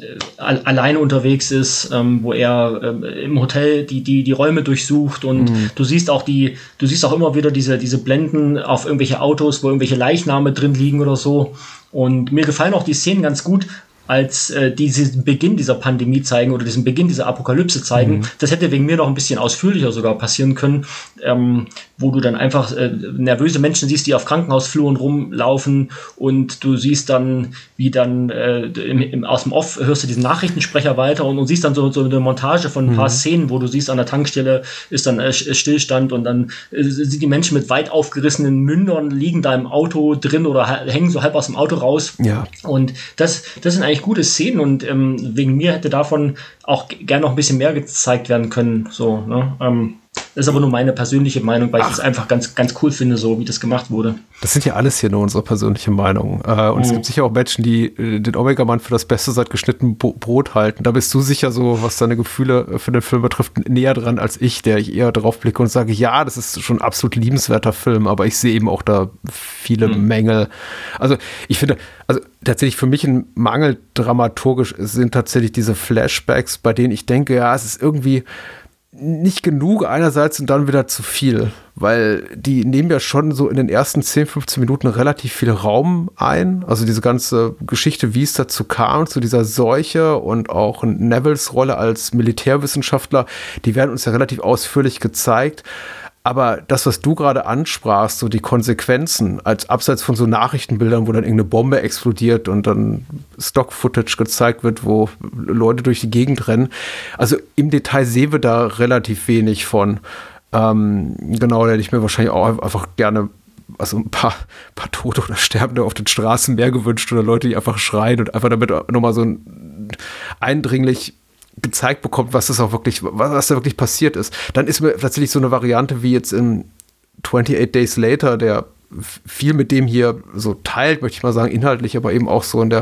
alleine unterwegs ist, ähm, wo er äh, im Hotel die, die, die Räume durchsucht und mhm. du siehst auch die, du siehst auch immer wieder diese, diese Blenden auf irgendwelche Autos, wo irgendwelche Leichname drin liegen oder so. Und mir gefallen auch die Szenen ganz gut, als äh, die diesen Beginn dieser Pandemie zeigen oder diesen Beginn dieser Apokalypse zeigen. Mhm. Das hätte wegen mir noch ein bisschen ausführlicher sogar passieren können, ähm, wo du dann einfach äh, nervöse Menschen siehst, die auf Krankenhausfluren rumlaufen und du siehst dann, wie dann äh, im, im, aus dem Off hörst du diesen Nachrichtensprecher weiter und, und siehst dann so, so eine Montage von ein paar mhm. Szenen, wo du siehst, an der Tankstelle ist dann äh, Stillstand und dann äh, sind die Menschen mit weit aufgerissenen Mündern liegen da im Auto drin oder hängen so halb aus dem Auto raus. Ja. Und das, das sind eigentlich gute Szenen und ähm, wegen mir hätte davon auch g- gerne noch ein bisschen mehr gezeigt werden können. So, ne? Ähm, das ist aber nur meine persönliche Meinung, weil Ach. ich das einfach ganz, ganz cool finde, so wie das gemacht wurde. Das sind ja alles hier nur unsere persönliche Meinung. Äh, und mhm. es gibt sicher auch Menschen, die äh, den Omega-Mann für das Beste seit geschnittenem Bo- Brot halten. Da bist du sicher so, was deine Gefühle für den Film betrifft, näher dran als ich, der ich eher drauf blicke und sage, ja, das ist schon ein absolut liebenswerter Film, aber ich sehe eben auch da viele mhm. Mängel. Also ich finde, also tatsächlich für mich ein Mangel dramaturgisch sind tatsächlich diese Flashbacks, bei denen ich denke, ja, es ist irgendwie nicht genug einerseits und dann wieder zu viel, weil die nehmen ja schon so in den ersten zehn, fünfzehn Minuten relativ viel Raum ein, also diese ganze Geschichte, wie es dazu kam, zu dieser Seuche und auch Nevilles Rolle als Militärwissenschaftler, die werden uns ja relativ ausführlich gezeigt. Aber das, was du gerade ansprachst, so die Konsequenzen, als abseits von so Nachrichtenbildern, wo dann irgendeine Bombe explodiert und dann Stock-Footage gezeigt wird, wo Leute durch die Gegend rennen. Also im Detail sehen wir da relativ wenig von. Ähm, genau, da hätte ich mir wahrscheinlich auch einfach gerne also ein paar, paar Tote oder Sterbende auf den Straßen mehr gewünscht oder Leute, die einfach schreien und einfach damit nochmal so ein eindringlich gezeigt bekommt, was das auch wirklich, was da wirklich passiert ist. Dann ist mir tatsächlich so eine Variante wie jetzt in twenty-eight Days Later, der viel mit dem hier so teilt, möchte ich mal sagen, inhaltlich, aber eben auch so in der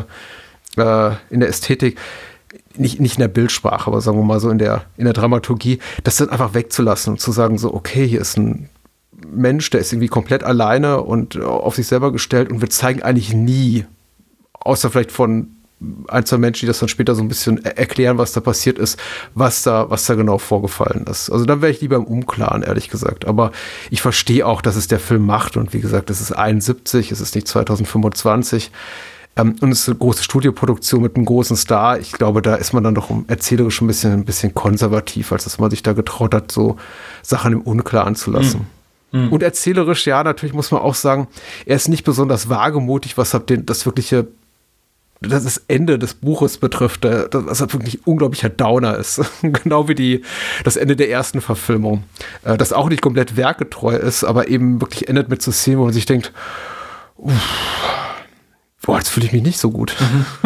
äh, in der Ästhetik, nicht, nicht in der Bildsprache, aber sagen wir mal so in der, in der Dramaturgie, das dann einfach wegzulassen und zu sagen so, okay, hier ist ein Mensch, der ist irgendwie komplett alleine und auf sich selber gestellt und wir zeigen eigentlich nie, außer vielleicht von ein, zwei Menschen, die das dann später so ein bisschen erklären, was da passiert ist, was da, was da genau vorgefallen ist. Also dann wäre ich lieber im Unklaren, ehrlich gesagt. Aber ich verstehe auch, dass es der Film macht. Und wie gesagt, es ist einundsiebzig, es ist nicht zwanzig fünfundzwanzig. Ähm, und es ist eine große Studioproduktion mit einem großen Star. Ich glaube, da ist man dann doch erzählerisch ein bisschen, ein bisschen konservativ, als dass man sich da getraut hat, so Sachen im Unklaren zu lassen. Mhm. Und erzählerisch, ja, natürlich muss man auch sagen, er ist nicht besonders wagemutig, was den, das wirkliche das Ende des Buches betrifft, das halt wirklich ein unglaublicher Downer ist. Genau wie die, das Ende der ersten Verfilmung. Das auch nicht komplett werkgetreu ist, aber eben wirklich endet mit so Szenen, wo man sich denkt, uff, boah, jetzt fühle ich mich nicht so gut.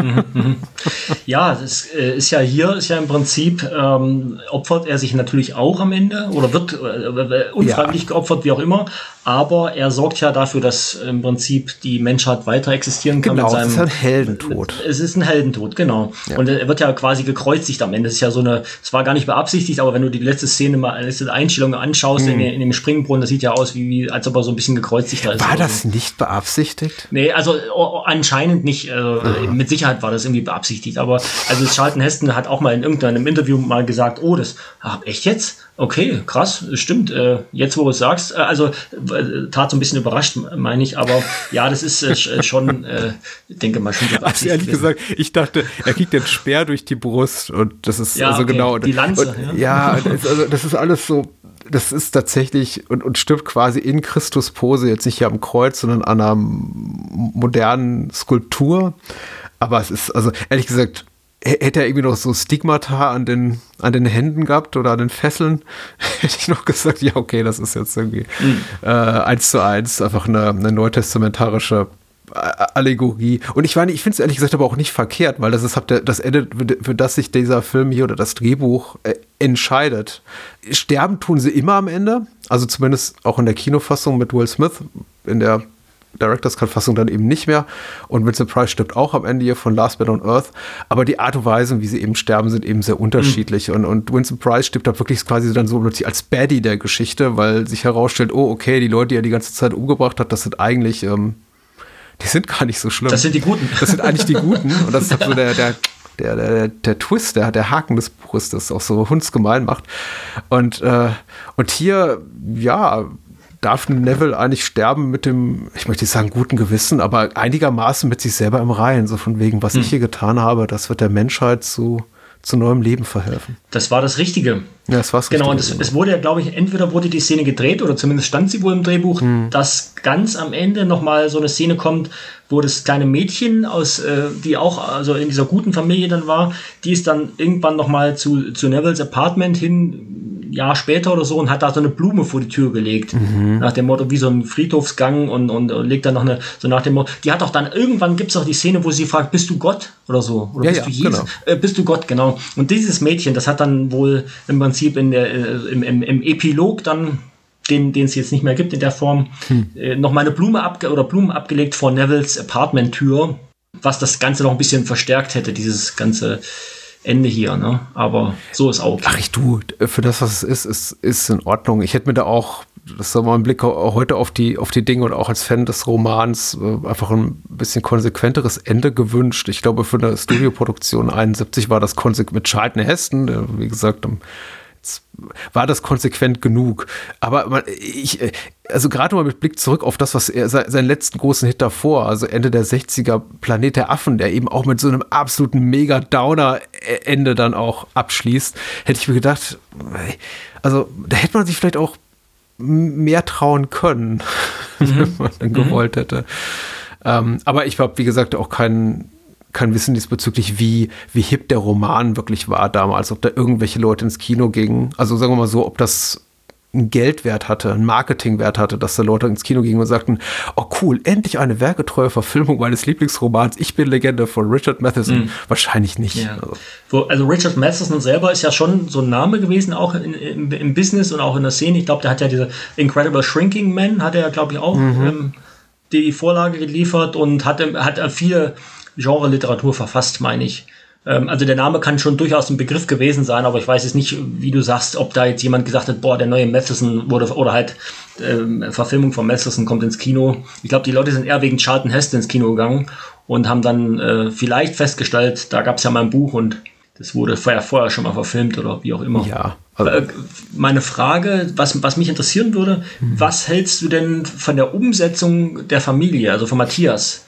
Ja, das äh, ist ja hier, ist ja im Prinzip, ähm, opfert er sich natürlich auch am Ende oder wird äh, unfreiwillig ja. geopfert, wie auch immer. Aber er sorgt ja dafür, dass im Prinzip die Menschheit weiter existieren kann. Genau, mit seinem, es ist ein Heldentod. Es ist ein Heldentod, genau. Ja. Und er wird ja quasi gekreuzigt am Ende. Es ist ja so eine, es war gar nicht beabsichtigt, aber wenn du die letzte Szene mal, letzte Einstellung anschaust hm. in, in dem Springbrunnen, das sieht ja aus, wie, wie als ob er so ein bisschen gekreuzigt ist. War das so. Nicht beabsichtigt? Nee, also anscheinend nicht. Äh, mhm. Mit Sicherheit war das irgendwie beabsichtigt. Aber also Charlton Heston hat auch mal in irgendeinem Interview mal gesagt, oh, das, ach, echt jetzt? Okay, krass, stimmt. Äh, jetzt, wo du es sagst, äh, also äh, tat so ein bisschen überrascht, meine ich, aber ja, das ist äh, schon, äh, denke mal, schon also ehrlich gesagt, ich dachte, er kriegt den Speer durch die Brust und das ist ja, also okay. genau. Die Lanze. Und, ja, ja das, also, das ist alles so, das ist tatsächlich und, und stirbt quasi in Christuspose, jetzt nicht hier am Kreuz, sondern an einer modernen Skulptur. Aber es ist, also ehrlich gesagt, hätte er irgendwie noch so Stigmata an den, an den Händen gehabt oder an den Fesseln, hätte ich noch gesagt, ja, okay, das ist jetzt irgendwie mhm. äh, eins zu eins einfach eine, eine neutestamentarische Allegorie. Und ich meine, ich finde es ehrlich gesagt aber auch nicht verkehrt, weil das ist das Ende, für das sich dieser Film hier oder das Drehbuch äh, entscheidet. Sterben tun sie immer am Ende, also zumindest auch in der Kinofassung mit Will Smith, in der Director's Cut-Fassung dann eben nicht mehr. Und Vincent Price stirbt auch am Ende hier von Last Man on Earth. Aber die Art und Weise, wie sie eben sterben, sind eben sehr unterschiedlich. Mhm. Und, und Vincent Price stirbt da wirklich quasi dann so plötzlich als Baddie der Geschichte, weil sich herausstellt, oh, okay, die Leute, die er die ganze Zeit umgebracht hat, das sind eigentlich, ähm, die sind gar nicht so schlimm. Das sind die Guten. Das sind eigentlich die Guten. Und das ist halt so der, der, der, der, der Twist, der, der Haken des Buches, das auch so hundsgemein macht. Und, äh, und hier, ja, darf Neville eigentlich sterben mit dem, ich möchte nicht sagen guten Gewissen, aber einigermaßen mit sich selber im Reinen, so von wegen, was hm. ich hier getan habe, das wird der Menschheit zu, zu neuem Leben verhelfen. Das war das Richtige. Ja, das war's Genau, und es, es wurde ja, glaube ich, entweder wurde die Szene gedreht oder zumindest stand sie wohl im Drehbuch, hm. dass ganz am Ende nochmal so eine Szene kommt, wo das kleine Mädchen, aus, äh, die auch also in dieser guten Familie dann war, die ist dann irgendwann nochmal zu, zu Nevilles Apartment hin, ein Jahr später oder so, und hat da so eine Blume vor die Tür gelegt. Mhm. Nach dem Motto, wie so ein Friedhofsgang und, und, und legt dann noch eine, so nach dem Motto, die hat auch dann, irgendwann gibt es auch die Szene, wo sie fragt, bist du Gott? Oder so. Oder ja, bist ja, du Jesus? Genau. Äh, bist du Gott, genau. Und dieses Mädchen, das hat dann wohl im Prinzip in der, äh, im, im, im Epilog dann, den den es jetzt nicht mehr gibt in der Form, hm. äh, noch mal eine Blume abge oder Blumen abgelegt vor Nevilles Apartment-Tür, was das Ganze noch ein bisschen verstärkt hätte, dieses ganze Ende hier, ne? Aber so ist auch okay. Ach, ich du, für das, was es ist, ist, ist in Ordnung. Ich hätte mir da auch, das ist mal ein Blick auch heute auf die, auf die Dinge und auch als Fan des Romans äh, einfach ein bisschen konsequenteres Ende gewünscht. Ich glaube, für eine Studioproduktion einundsiebzig war das konsequent mit Charlton Heston, der, wie gesagt, am war das konsequent genug. Aber man, ich, also gerade mal mit Blick zurück auf das, was er, seinen letzten großen Hit davor, also Ende der sechziger, Planet der Affen, der eben auch mit so einem absoluten Mega-Downer-Ende dann auch abschließt, hätte ich mir gedacht, also da hätte man sich vielleicht auch mehr trauen können, mhm. wenn man dann gewollt hätte. Ähm, aber ich habe, wie gesagt, auch keinen kein Wissen diesbezüglich, wie, wie hip der Roman wirklich war damals, ob da irgendwelche Leute ins Kino gingen. Also sagen wir mal so, ob das einen Geldwert hatte, einen Marketingwert hatte, dass da Leute ins Kino gingen und sagten, oh cool, endlich eine werketreue Verfilmung meines Lieblingsromans Ich bin Legende von Richard Matheson. Mhm. Wahrscheinlich nicht. Ja. Also. also Richard Matheson selber ist ja schon so ein Name gewesen, auch in, in, im Business und auch in der Szene. Ich glaube, der hat ja diese Incredible Shrinking Man, hat er ja, glaube ich, auch mhm. ähm, die Vorlage geliefert und hat, hat viele Genre-Literatur verfasst, meine ich. Ähm, also der Name kann schon durchaus ein Begriff gewesen sein, aber ich weiß jetzt nicht, wie du sagst, ob da jetzt jemand gesagt hat, boah, der neue Matheson wurde, oder halt ähm, Verfilmung von Matheson kommt ins Kino. Ich glaube, die Leute sind eher wegen Charlton Heston ins Kino gegangen und haben dann äh, vielleicht festgestellt, da gab es ja mal ein Buch und das wurde vorher, vorher schon mal verfilmt oder wie auch immer. Ja. Also äh, meine Frage, was, was mich interessieren würde, mhm. was hältst du denn von der Umsetzung der Familie, also von Matthias?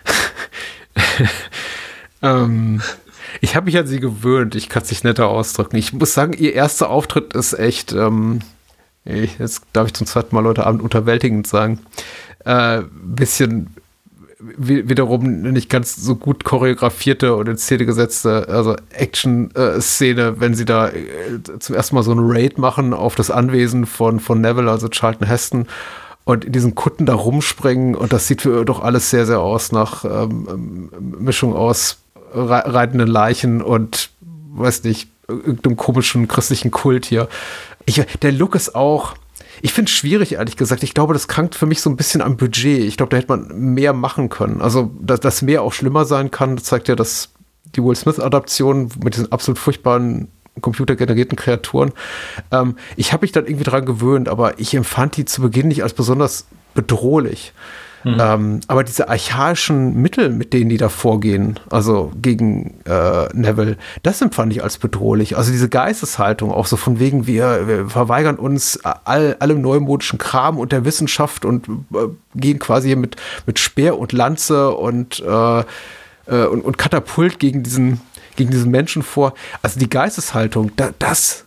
ähm, ich habe mich an sie gewöhnt, ich kann es nicht netter ausdrücken. Ich muss sagen, ihr erster Auftritt ist echt, ähm, jetzt darf ich zum zweiten Mal heute Abend unterwältigend sagen, äh, bisschen w- wiederum nicht ganz so gut choreografierte und in Szene gesetzte, also Action-Szene, äh, wenn sie da äh, zum ersten Mal so einen Raid machen auf das Anwesen von, von Neville, also Charlton Heston, und in diesen Kutten da rumspringen, und das sieht für doch alles sehr, sehr aus nach ähm, Mischung aus re- reitenden Leichen und, weiß nicht, irgendeinem komischen christlichen Kult hier. Ich, der Look ist auch, ich finde es schwierig, ehrlich gesagt. Ich glaube, das krankt für mich so ein bisschen am Budget. Ich glaube, da hätte man mehr machen können. Also, dass das mehr auch schlimmer sein kann, das zeigt ja, dass die Will Smith-Adaption mit diesen absolut furchtbaren computergenerierten Kreaturen. Ähm, ich habe mich dann irgendwie dran gewöhnt, aber ich empfand die zu Beginn nicht als besonders bedrohlich. Mhm. Ähm, aber diese archaischen Mittel, mit denen die da vorgehen, also gegen äh, Neville, das empfand ich als bedrohlich. Also diese Geisteshaltung, auch so von wegen, wir, wir verweigern uns all, allem neumodischen Kram und der Wissenschaft und äh, gehen quasi hier mit, mit Speer und Lanze und, äh, äh, und, und Katapult gegen diesen gegen diesen Menschen vor. Also die Geisteshaltung, da, das,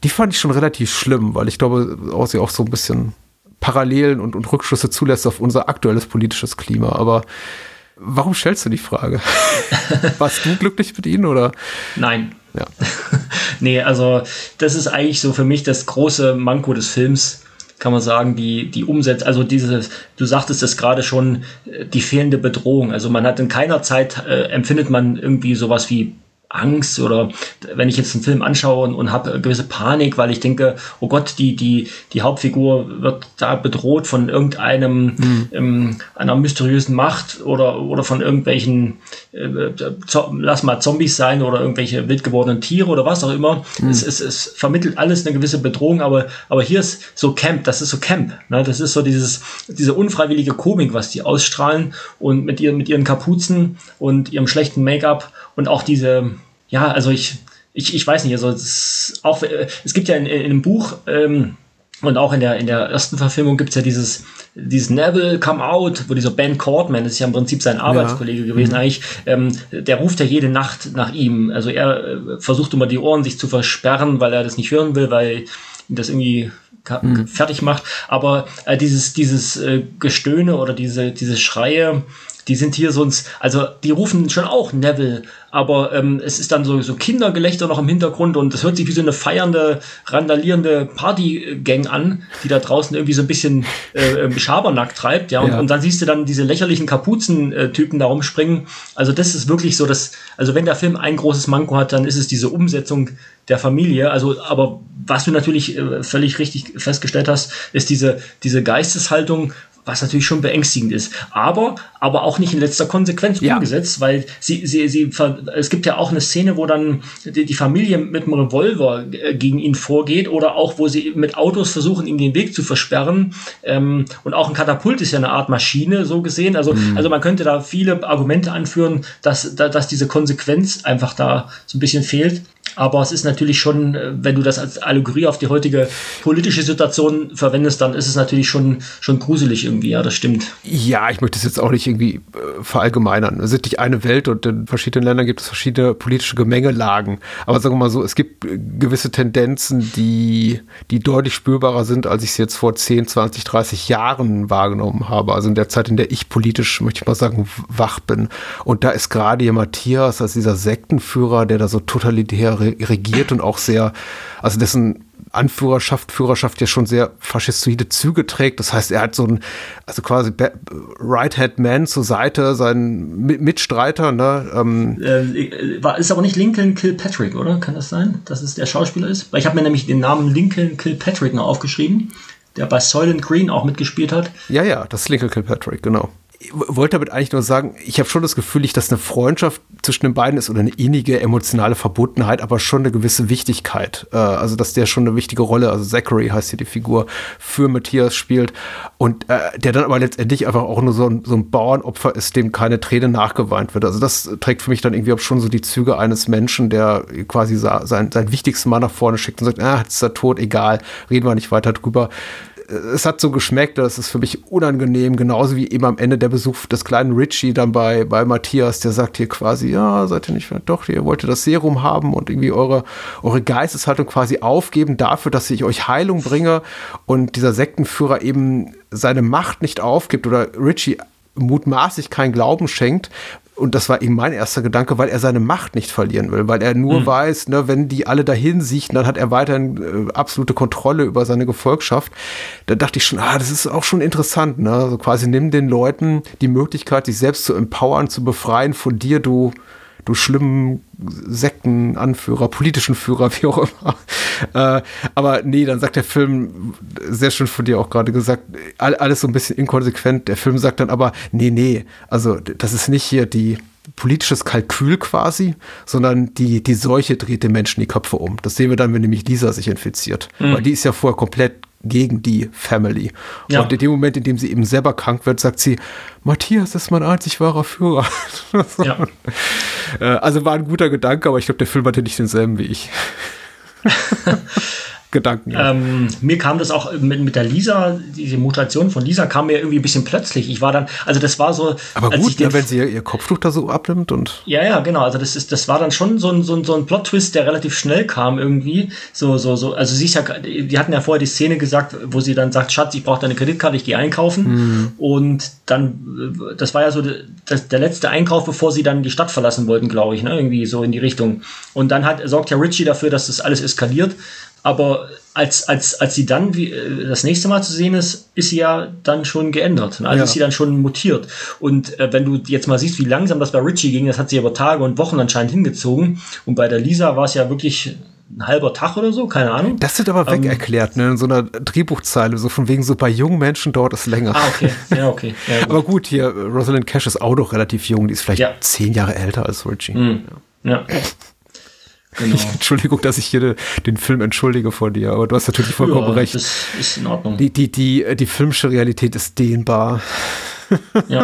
die fand ich schon relativ schlimm, weil ich glaube, auch sie auch so ein bisschen Parallelen und, und Rückschlüsse zulässt auf unser aktuelles politisches Klima. Aber warum stellst du die Frage? Warst du glücklich mit ihnen, oder? Nein. Ja. Nee, also das ist eigentlich so für mich das große Manko des Films, kann man sagen, die, die Umsetzung, also dieses, du sagtest es gerade schon, die fehlende Bedrohung. Also man hat in keiner Zeit, äh, empfindet man irgendwie sowas wie Angst, oder wenn ich jetzt einen Film anschaue und, und habe gewisse Panik, weil ich denke, oh Gott, die die die Hauptfigur wird da bedroht von irgendeinem mhm. ähm, einer mysteriösen Macht oder oder von irgendwelchen äh, lass mal Zombies sein oder irgendwelche wild gewordenen Tiere oder was auch immer. Mhm. Es, es, es vermittelt alles eine gewisse Bedrohung, aber aber hier ist so Camp, das ist so Camp, ne? Das ist so dieses diese unfreiwillige Komik, was die ausstrahlen, und mit ihren mit ihren Kapuzen und ihrem schlechten Make-up. Und auch diese, ja, also ich, ich, ich weiß nicht, also es, auch, es gibt ja in, in einem Buch ähm, und auch in der, in der ersten Verfilmung gibt es ja dieses, dieses Neville Come Out, wo dieser Ben Cordman, das ist ja im Prinzip sein Arbeitskollege ja. gewesen, mhm. eigentlich, ähm, der ruft ja jede Nacht nach ihm. Also er äh, versucht immer die Ohren sich zu versperren, weil er das nicht hören will, weil ihn das irgendwie ka- mhm. fertig macht. Aber äh, dieses, dieses äh, Gestöhne oder diese, diese Schreie, die sind hier sonst, also die rufen schon auch Neville, aber ähm, es ist dann so, so Kindergelächter noch im Hintergrund, und das hört sich wie so eine feiernde, randalierende Partygang an, die da draußen irgendwie so ein bisschen äh, Schabernack treibt, ja, und, ja. und dann siehst du dann diese lächerlichen Kapuzentypen da rumspringen. Also das ist wirklich so, dass, also wenn der Film ein großes Manko hat, dann ist es diese Umsetzung der Familie. Also, aber was du natürlich äh, völlig richtig festgestellt hast, ist diese, diese Geisteshaltung, was natürlich schon beängstigend ist, aber aber auch nicht in letzter Konsequenz ja. umgesetzt, weil sie sie sie es gibt ja auch eine Szene, wo dann die, die Familie mit einem Revolver äh, gegen ihn vorgeht, oder auch wo sie mit Autos versuchen, ihm den Weg zu versperren, ähm, und auch ein Katapult ist ja eine Art Maschine, so gesehen. Also mhm. also man könnte da viele Argumente anführen, dass dass diese Konsequenz einfach da so ein bisschen fehlt. Aber es ist natürlich schon, wenn du das als Allegorie auf die heutige politische Situation verwendest, dann ist es natürlich schon, schon gruselig irgendwie, ja, das stimmt. Ja, ich möchte es jetzt auch nicht irgendwie äh, verallgemeinern. Es ist nicht eine Welt, und in verschiedenen Ländern gibt es verschiedene politische Gemengelagen. Aber sagen wir mal so, es gibt gewisse Tendenzen, die, die deutlich spürbarer sind, als ich es jetzt vor zehn, zwanzig, dreißig Jahren wahrgenommen habe. Also in der Zeit, in der ich politisch, möchte ich mal sagen, wach bin. Und da ist gerade hier Matthias als dieser Sektenführer, der da so totalitär regiert und auch sehr, also dessen Anführerschaft, Führerschaft ja schon sehr faschistoide Züge trägt. Das heißt, er hat so ein, also quasi Right-Hand-Man zur Seite, seinen Mitstreiter, ne? Ähm. Äh, war, ist aber nicht Lincoln Kilpatrick, oder? Kann das sein, dass es der Schauspieler ist? Weil ich habe mir nämlich den Namen Lincoln Kilpatrick noch aufgeschrieben, der bei Soylent Green auch mitgespielt hat. Ja, ja, das ist Lincoln Kilpatrick, genau. Ich wollte damit eigentlich nur sagen, ich habe schon das Gefühl, dass eine Freundschaft zwischen den beiden ist oder eine innige emotionale Verbundenheit, aber schon eine gewisse Wichtigkeit. Äh, also, dass der schon eine wichtige Rolle, also Zachary heißt hier die Figur, für Matthias spielt, und äh, der dann aber letztendlich einfach auch nur so ein, so ein Bauernopfer ist, dem keine Träne nachgeweint wird. Also das trägt für mich dann irgendwie auch schon so die Züge eines Menschen, der quasi sa- sein, seinen wichtigsten Mann nach vorne schickt und sagt, ah, jetzt ist er tot, egal, reden wir nicht weiter drüber. Es hat so geschmeckt, das ist für mich unangenehm, genauso wie eben am Ende der Besuch des kleinen Richie dann bei, bei Matthias, der sagt hier quasi, ja, seid ihr nicht, doch, ihr wollt das Serum haben und irgendwie eure, eure Geisteshaltung quasi aufgeben dafür, dass ich euch Heilung bringe, und dieser Sektenführer eben seine Macht nicht aufgibt oder Richie mutmaßlich keinen Glauben schenkt. Und das war eben mein erster Gedanke, weil er seine Macht nicht verlieren will, weil er nur mhm. weiß, ne, wenn die alle dahin siechen, dann hat er weiterhin äh, absolute Kontrolle über seine Gefolgschaft. Da dachte ich schon, ah, das ist auch schon interessant, ne? Also quasi nimm den Leuten die Möglichkeit, sich selbst zu empowern, zu befreien von dir, du, du schlimmen Sektenanführer, politischen Führer, wie auch immer. Äh, aber nee, dann sagt der Film, sehr schön von dir auch gerade gesagt, alles so ein bisschen inkonsequent. Der Film sagt dann aber, nee, nee, also das ist nicht hier die politisches Kalkül quasi, sondern die, die Seuche dreht den Menschen die Köpfe um. Das sehen wir dann, wenn nämlich Lisa sich infiziert. Mhm. Weil die ist ja vorher komplett gegen die Family. Ja. Und in dem Moment, in dem sie eben selber krank wird, sagt sie, Matthias ist mein einzig wahrer Führer. Ja. Also war ein guter Gedanke, aber ich glaube, der Film hatte nicht denselben wie ich. Gedanken. Ja. Ähm, mir kam das auch mit, mit der Lisa, diese Mutation von Lisa kam mir irgendwie ein bisschen plötzlich. Ich war dann, also das war so. Aber als gut, ich den, ja, wenn sie ihr, ihr Kopftuch da so abnimmt und. Ja, ja, genau. Also das ist, das war dann schon so ein, so ein, so ein Plot-Twist, der relativ schnell kam irgendwie. So, so, so. Also sie ist ja, die hatten ja vorher die Szene gesagt, wo sie dann sagt, Schatz, ich brauche deine Kreditkarte, ich gehe einkaufen. Mhm. Und dann, das war ja so das, der letzte Einkauf, bevor sie dann die Stadt verlassen wollten, glaube ich, ne? Irgendwie so in die Richtung. Und dann hat, sorgt ja Richie dafür, dass das alles eskaliert. Aber als, als, als sie dann wie, das nächste Mal zu sehen ist, ist sie ja dann schon geändert. Also ja. ist sie dann schon mutiert. Und äh, wenn du jetzt mal siehst, wie langsam das bei Richie ging, das hat sie über Tage und Wochen anscheinend hingezogen. Und bei der Lisa war es ja wirklich ein halber Tag oder so, keine Ahnung. Das wird aber weg ähm, erklärt, ne? In so einer Drehbuchzeile, so von wegen so bei jungen Menschen dauert es länger. Ah, okay. Ja, okay. Ja, gut. Aber gut, hier, Rosalind Cash ist auch noch relativ jung, die ist vielleicht ja. zehn Jahre älter als Richie. Mhm. Ja. ja. Genau. Entschuldigung, dass ich hier den Film entschuldige vor dir, aber du hast natürlich vollkommen ja, recht. Das ist in Ordnung. Die, die, die, die filmische Realität ist dehnbar. Ja.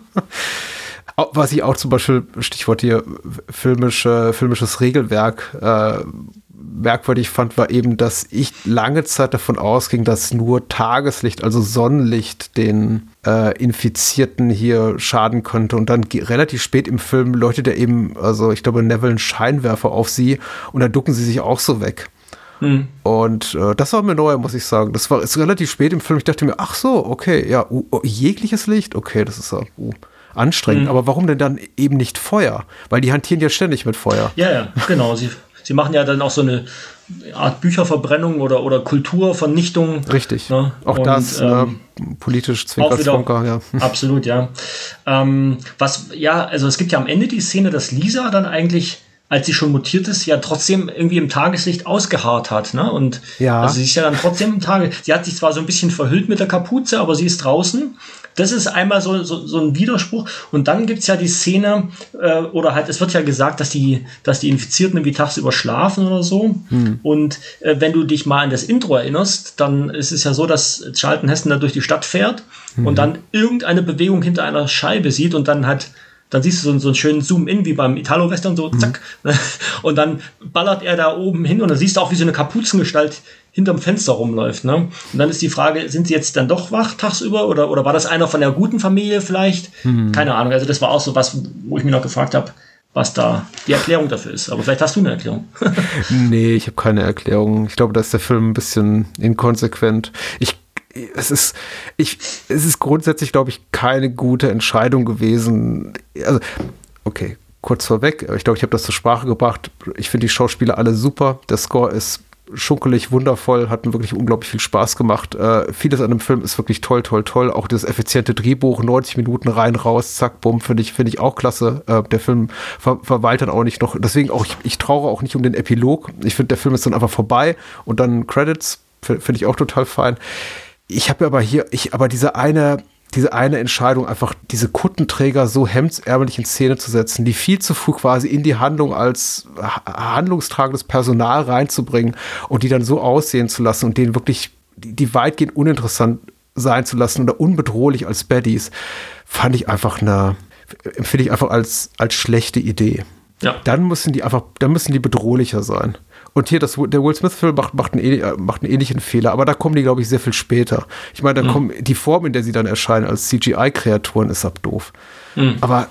Was ich auch zum Beispiel, Stichwort hier, filmische, filmisches Regelwerk, äh, merkwürdig fand, war eben, dass ich lange Zeit davon ausging, dass nur Tageslicht, also Sonnenlicht, den äh, Infizierten hier schaden könnte. Und dann relativ spät im Film leuchtet er eben, also ich glaube, Neville einen Scheinwerfer auf sie und dann ducken sie sich auch so weg. Hm. Und äh, das war mir neu, muss ich sagen. Das war ist relativ spät im Film. Ich dachte mir, ach so, okay, ja, uh, uh, jegliches Licht, okay, das ist ja uh, anstrengend. Hm. Aber warum denn dann eben nicht Feuer? Weil die hantieren ja ständig mit Feuer. Ja, ja, genau. Sie Sie machen ja dann auch so eine Art Bücherverbrennung oder, oder Kulturvernichtung. Richtig. Ne? Auch und, das ähm, äh, politisch Zwinker-Zwonker, ja. Absolut, ja. Ähm, was, ja, also es gibt ja am Ende die Szene, dass Lisa dann eigentlich, als sie schon mutiert ist, ja trotzdem irgendwie im Tageslicht ausgeharrt hat. Ne? Und ja. Also sie ist ja dann trotzdem im Tage. Sie hat sich zwar so ein bisschen verhüllt mit der Kapuze, aber sie ist draußen. Das ist einmal so, so, so ein Widerspruch. Und dann gibt's ja die Szene, äh, oder halt, es wird ja gesagt, dass die, dass die Infizierten irgendwie tagsüber schlafen oder so. Hm. Und äh, wenn du dich mal an das Intro erinnerst, dann ist es ja so, dass Charlton Heston da durch die Stadt fährt hm. und dann irgendeine Bewegung hinter einer Scheibe sieht und dann halt dann siehst du so, so einen schönen Zoom-In, wie beim Italo-Western, so zack. Mhm. Und dann ballert er da oben hin und dann siehst du auch, wie so eine Kapuzengestalt hinterm Fenster rumläuft. Ne? Und dann ist die Frage, sind sie jetzt dann doch wach tagsüber oder, oder war das einer von der guten Familie vielleicht? Mhm. Keine Ahnung. Also das war auch so was, wo ich mich noch gefragt habe, was da die Erklärung dafür ist. Aber vielleicht hast du eine Erklärung. Nee, ich habe keine Erklärung. Ich glaube, da ist der Film ein bisschen inkonsequent. Ich Es ist, ich, es ist grundsätzlich, glaube ich, keine gute Entscheidung gewesen. Also, okay, kurz vorweg, ich glaube, ich habe das zur Sprache gebracht. Ich finde die Schauspieler alle super. Der Score ist schunkelig, wundervoll, hat mir wirklich unglaublich viel Spaß gemacht. Äh, vieles an dem Film ist wirklich toll, toll, toll. Auch das effiziente Drehbuch, neunzig Minuten rein, raus, zack, bumm, finde ich, finde ich auch klasse. Äh, der Film ver- verweilt dann auch nicht noch. Deswegen auch, ich, ich trauere auch nicht um den Epilog. Ich finde, der Film ist dann einfach vorbei und dann Credits, f- finde ich auch total fein. Ich habe aber hier, ich, aber diese eine, diese eine Entscheidung, einfach diese Kuttenträger so hemdsärmelig in Szene zu setzen, die viel zu früh quasi in die Handlung als handlungstragendes Personal reinzubringen und die dann so aussehen zu lassen und denen wirklich, die, die weitgehend uninteressant sein zu lassen oder unbedrohlich als Baddies, fand ich einfach eine, empfinde ich einfach als, als schlechte Idee. Ja. Dann müssen die einfach, dann müssen die bedrohlicher sein. Und hier, das, der Will Smith-Film macht, macht, einen, macht einen ähnlichen Fehler, aber da kommen die, glaube ich, sehr viel später. Ich meine, da mhm. kommen die Form, in der sie dann erscheinen als C G I-Kreaturen, ist ab doof. Mhm. Aber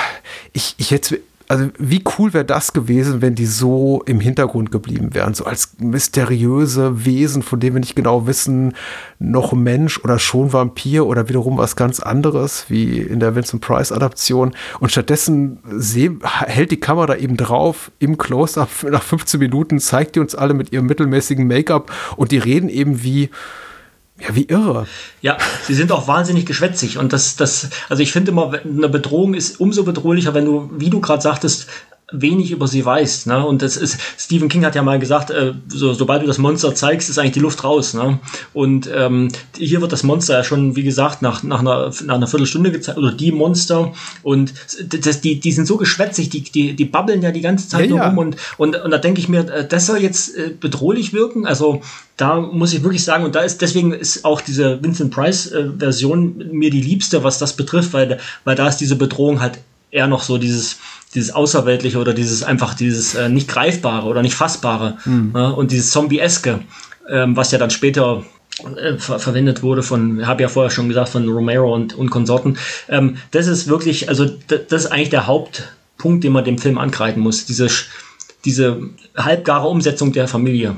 ich, ich hätte, also wie cool wäre das gewesen, wenn die so im Hintergrund geblieben wären, so als mysteriöse Wesen, von denen wir nicht genau wissen, noch Mensch oder schon Vampir oder wiederum was ganz anderes, wie in der Vincent Price-Adaption. Und stattdessen seh, hält die Kamera eben drauf, im Close-Up, nach fünfzehn Minuten zeigt die uns alle mit ihrem mittelmäßigen Make-up und die reden eben wie Ja, wie irre. Ja, sie sind auch wahnsinnig geschwätzig und das, das, also ich finde immer, eine Bedrohung ist umso bedrohlicher, wenn du, wie du gerade sagtest, wenig über sie weißt, ne? Und das ist, Stephen King hat ja mal gesagt, äh, so, sobald du das Monster zeigst, ist eigentlich die Luft raus, ne? Und ähm, hier wird das Monster ja schon, wie gesagt, nach, nach, einer, nach einer Viertelstunde gezeigt, oder die Monster, und das, die, die sind so geschwätzig, die, die, die babbeln ja die ganze Zeit ja, nur ja. rum und, und, und da denke ich mir, das soll jetzt äh, bedrohlich wirken, also da muss ich wirklich sagen, und da ist, deswegen ist auch diese Vincent Price äh, Version mir die liebste, was das betrifft, weil, weil da ist diese Bedrohung halt eher noch so dieses, dieses Außerweltliche oder dieses einfach dieses äh, nicht Greifbare oder nicht Fassbare, mhm. äh, und dieses Zombie-eske. ähm, was ja dann später äh, ver- verwendet wurde von, habe ja vorher schon gesagt, von Romero und, und Konsorten. Ähm, das ist wirklich, also d- das ist eigentlich der Hauptpunkt, den man dem Film ankreiden muss. Diese, diese halbgare Umsetzung der Familie.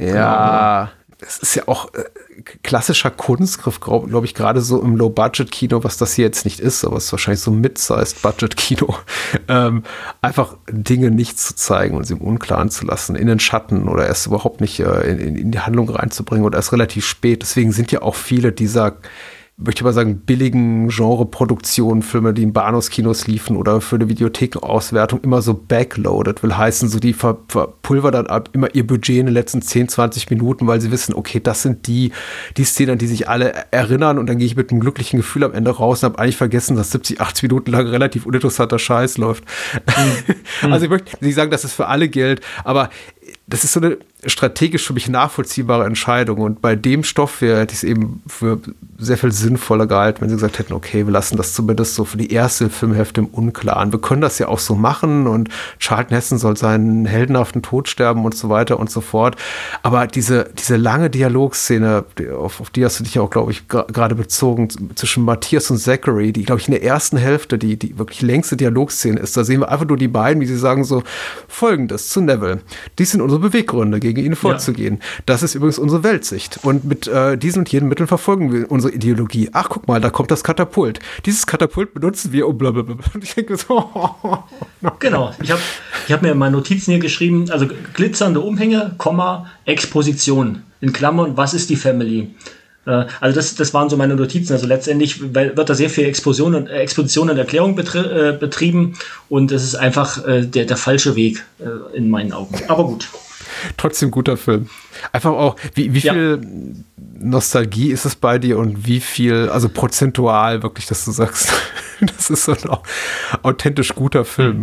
Ja, es ist ja auch äh, klassischer Kunstgriff, glaube glaub ich, gerade so im Low-Budget-Kino, was das hier jetzt nicht ist, aber es ist wahrscheinlich so ein Mid-Sized-Budget-Kino, ähm, einfach Dinge nicht zu zeigen und sie im Unklaren zu lassen, in den Schatten oder erst überhaupt nicht äh, in, in die Handlung reinzubringen oder erst relativ spät. Deswegen sind ja auch viele dieser, möchte ich mal sagen, billigen Genre-Produktionen, Filme, die in Bahnhofskinos liefen oder für eine Videothekenauswertung immer so backloaded, will heißen, so die ver- verpulvern dann immer ihr Budget in den letzten zehn, zwanzig Minuten, weil sie wissen, okay, das sind die, die Szenen, an die sich alle erinnern und dann gehe ich mit einem glücklichen Gefühl am Ende raus und habe eigentlich vergessen, dass siebzig, achtzig Minuten lang relativ uninteressanter Scheiß läuft. Mhm. Also ich möchte nicht sagen, dass es für alle gilt, aber das ist so eine strategisch für mich nachvollziehbare Entscheidung. Und bei dem Stoff wäre hätte ich es eben für sehr viel sinnvoller gehalten, wenn sie gesagt hätten, okay, wir lassen das zumindest so für die erste Filmhälfte im Unklaren. Wir können das ja auch so machen und Charlton Heston soll seinen heldenhaften Tod sterben und so weiter und so fort. Aber diese, diese lange Dialogszene, die, auf, auf die hast du dich ja auch, glaube ich, gerade bezogen, zwischen Matthias und Zachary, die, glaube ich, in der ersten Hälfte die, die wirklich längste Dialogszene ist. Da sehen wir einfach nur die beiden, wie sie sagen so, Folgendes zu Neville. Dies sind unsere Beweggründe, gegen ihn vorzugehen. Ja. Das ist übrigens unsere Weltsicht. Und mit äh, diesen und jenen Mitteln verfolgen wir unsere Ideologie. Ach, guck mal, da kommt das Katapult. Dieses Katapult benutzen wir um blablabla. Und ich denke so, oh, oh, oh. Genau. Ich habe ich hab mir in meinen Notizen hier geschrieben, also glitzernde Umhänge, Komma, Exposition. In Klammern, was ist die Family? Äh, also das, das waren so meine Notizen. Also letztendlich wird da sehr viel Exposition und, äh, Exposition und Erklärung betri- äh, betrieben und es ist einfach äh, der, der falsche Weg äh, in meinen Augen. Aber gut. Trotzdem guter Film. Einfach auch, wie, wie viel ja. Nostalgie ist es bei dir und wie viel, also prozentual wirklich, dass du sagst, das ist so ein authentisch guter Film.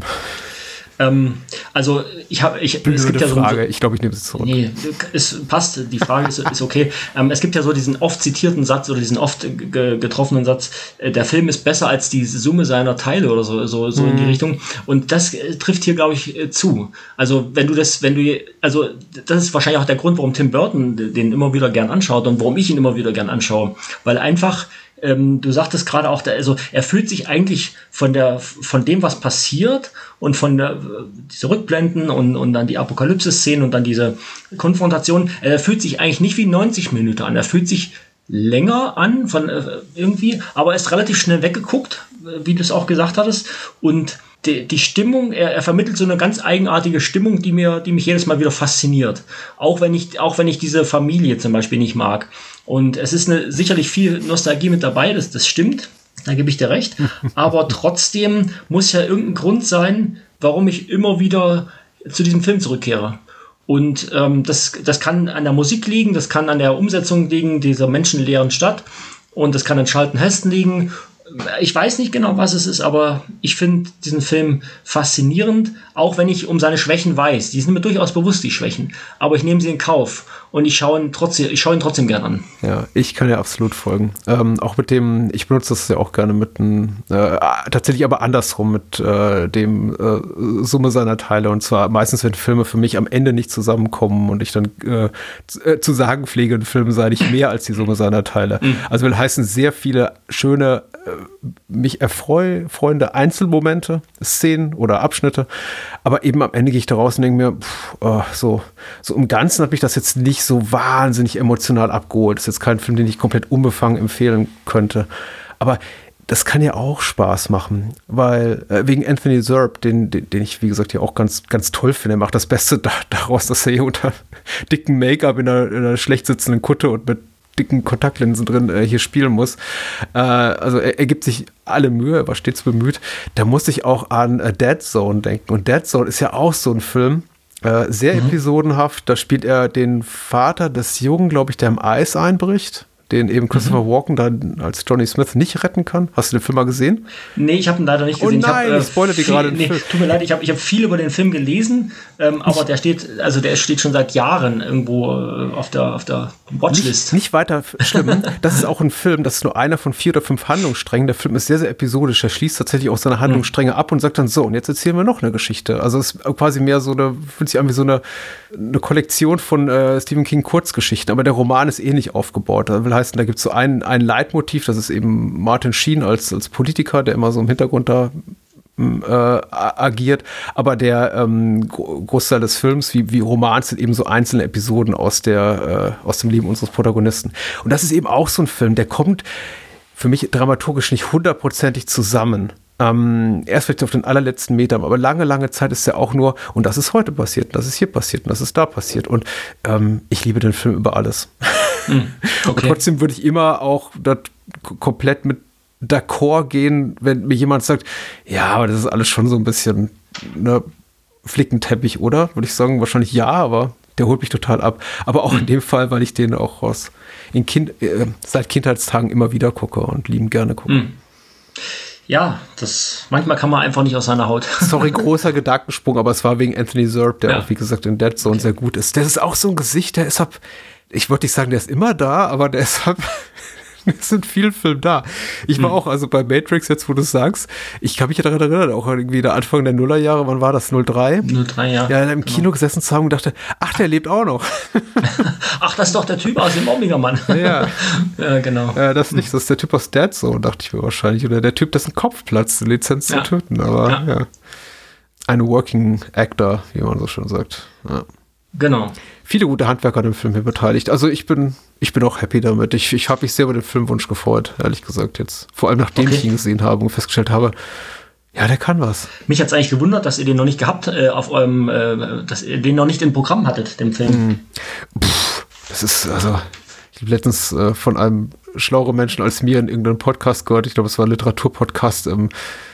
Ähm, also ich habe, ich Blöde es gibt ja so Frage. Ich glaube, ich nehme es zurück. Nee, es passt. Die Frage ist, ist okay. Ähm, es gibt ja so diesen oft zitierten Satz oder diesen oft g- getroffenen Satz: äh, Der Film ist besser als die Summe seiner Teile oder so, so, so mhm. in die Richtung. Und das äh, trifft hier, glaube ich, äh, zu. Also wenn du das, wenn du, also das ist wahrscheinlich auch der Grund, warum Tim Burton den immer wieder gern anschaut und warum ich ihn immer wieder gern anschaue, weil einfach Ähm, du sagtest gerade auch, also er fühlt sich eigentlich von der, von dem, was passiert und von der, diese Rückblenden und, und dann die Apokalypse-Szenen und dann diese Konfrontation, er fühlt sich eigentlich nicht wie neunzig Minuten an, er fühlt sich länger an, von äh, irgendwie, aber er ist relativ schnell weggeguckt, wie du es auch gesagt hattest, und die, die Stimmung, er, er vermittelt so eine ganz eigenartige Stimmung, die mir, die mich jedes Mal wieder fasziniert. Auch wenn ich, auch wenn ich diese Familie zum Beispiel nicht mag. Und es ist eine, sicherlich viel Nostalgie mit dabei, das, das stimmt, da gebe ich dir recht. Aber trotzdem muss ja irgendein Grund sein, warum ich immer wieder zu diesem Film zurückkehre. Und ähm, das, das kann an der Musik liegen, das kann an der Umsetzung liegen, dieser menschenleeren Stadt. Und das kann an Charlton Heston liegen. Ich weiß nicht genau, was es ist, aber ich finde diesen Film faszinierend, auch wenn ich um seine Schwächen weiß. Die sind mir durchaus bewusst, die Schwächen. Aber ich nehme sie in Kauf und ich schaue ihn trotzdem, ich schaue ihn trotzdem gern an. Ja, ich kann ja absolut folgen. Ähm, auch mit dem, ich benutze das ja auch gerne mit einem, äh, tatsächlich aber andersrum, mit äh, dem äh, Summe seiner Teile. Und zwar meistens, wenn Filme für mich am Ende nicht zusammenkommen und ich dann äh, zu, äh, zu sagen pflege, ein Film sei nicht mehr als die Summe seiner Teile. Mhm. Also will heißen, sehr viele schöne, mich erfreuende Einzelmomente, Szenen oder Abschnitte, aber eben am Ende gehe ich da raus und denke mir, pff, oh, so, so im Ganzen hat mich das jetzt nicht so wahnsinnig emotional abgeholt. Das ist jetzt kein Film, den ich komplett unbefangen empfehlen könnte, aber das kann ja auch Spaß machen, weil äh, wegen Anthony Zerbe, den, den, den ich, wie gesagt, ja auch ganz, ganz toll finde, er macht das Beste da, daraus, dass er hier unter dicken Make-up in einer, in einer schlecht sitzenden Kutte und mit dicken Kontaktlinsen drin äh, hier spielen muss. Äh, also er, er gibt sich alle Mühe, er war stets bemüht. Da muss ich auch an äh, Dead Zone denken. Und Dead Zone ist ja auch so ein Film, äh, sehr mhm. episodenhaft. Da spielt er den Vater des Jungen, glaube ich, der im Eis einbricht, den eben Christopher mhm. Walken dann als Johnny Smith nicht retten kann. Hast du den Film mal gesehen? Nee, ich habe ihn leider nicht gesehen. Oh nein, ich, hab, äh, ich spoilere dir gerade den nee, Film. Tut mir leid, ich habe ich hab viel über den Film gelesen, ähm, aber der steht, also der steht schon seit Jahren irgendwo äh, auf der, auf der Watchlist. Nicht, nicht weiter schlimm. Das ist auch ein Film, das ist nur einer von vier oder fünf Handlungssträngen. Der Film ist sehr, sehr episodisch. Er schließt tatsächlich auch seine Handlungsstränge mhm. ab und sagt dann so, und jetzt erzählen wir noch eine Geschichte. Also es ist quasi mehr so eine, fühlt sich an wie so eine eine Kollektion von äh, Stephen King Kurzgeschichten, aber der Roman ist ähnlich aufgebaut. Das will heißen, da gibt es so ein, ein Leitmotiv, das ist eben Martin Sheen als, als Politiker, der immer so im Hintergrund da äh, agiert, aber der ähm, Großteil des Films, wie, wie Romans, sind eben so einzelne Episoden aus, der, äh, aus dem Leben unseres Protagonisten. Und das ist eben auch so ein Film, der kommt für mich dramaturgisch nicht hundertprozentig zusammen. Ähm, erst vielleicht auf den allerletzten Metern, aber lange, lange Zeit ist er auch nur, und das ist heute passiert, das ist hier passiert, und das ist da passiert. Und ähm, ich liebe den Film über alles. Mm, okay. Und trotzdem würde ich immer auch dort komplett mit d'accord gehen, wenn mir jemand sagt, ja, aber das ist alles schon so ein bisschen ne, Flickenteppich, oder? Würde ich sagen, wahrscheinlich ja, aber der holt mich total ab. Aber auch in dem Fall, weil ich den auch aus in kind, äh, seit Kindheitstagen immer wieder gucke und lieben gerne gucke. Mm. Ja, das manchmal kann man einfach nicht aus seiner Haut. Sorry, großer Gedankensprung, aber es war wegen Anthony Zerbe, der ja. auch, wie gesagt, in Dead Zone okay. sehr gut ist. Der ist auch so ein Gesicht, der ist ab, ich wollte nicht sagen, der ist immer da, aber der ist ab, es sind viele Filme da. Ich war hm. auch, also bei Matrix, jetzt wo du es sagst, ich kann mich daran erinnern, auch irgendwie der Anfang der Nullerjahre, wann war das? null drei? null drei, ja. Ja, im Kino genau. gesessen zu haben und dachte, ach, der lebt auch noch. Ach, das ist doch der Typ aus dem Omega-Mann. Ja. Ja, genau. Ja, das nicht, das ist der Typ aus Dead Zone, dachte ich mir wahrscheinlich. Oder der Typ, dessen Kopf platzt, Lizenz ja. zu töten. Aber ja. ja. Ein Working Actor, wie man so schön sagt. Ja. Genau. Viele gute Handwerker an dem Film hier beteiligt. Also ich bin, ich bin auch happy damit. Ich, ich habe mich sehr über den Filmwunsch gefreut, ehrlich gesagt jetzt. Vor allem nachdem okay. ich ihn gesehen habe und festgestellt habe, ja, der kann was. Mich hat es eigentlich gewundert, dass ihr den noch nicht gehabt äh, auf eurem, äh, dass ihr den noch nicht im Programm hattet, den Film. Mm. Puh, das ist, also, ich habe letztens äh, von einem schlaueren Menschen als mir in irgendeinem Podcast gehört, ich glaube, es war ein Literaturpodcast, ähm,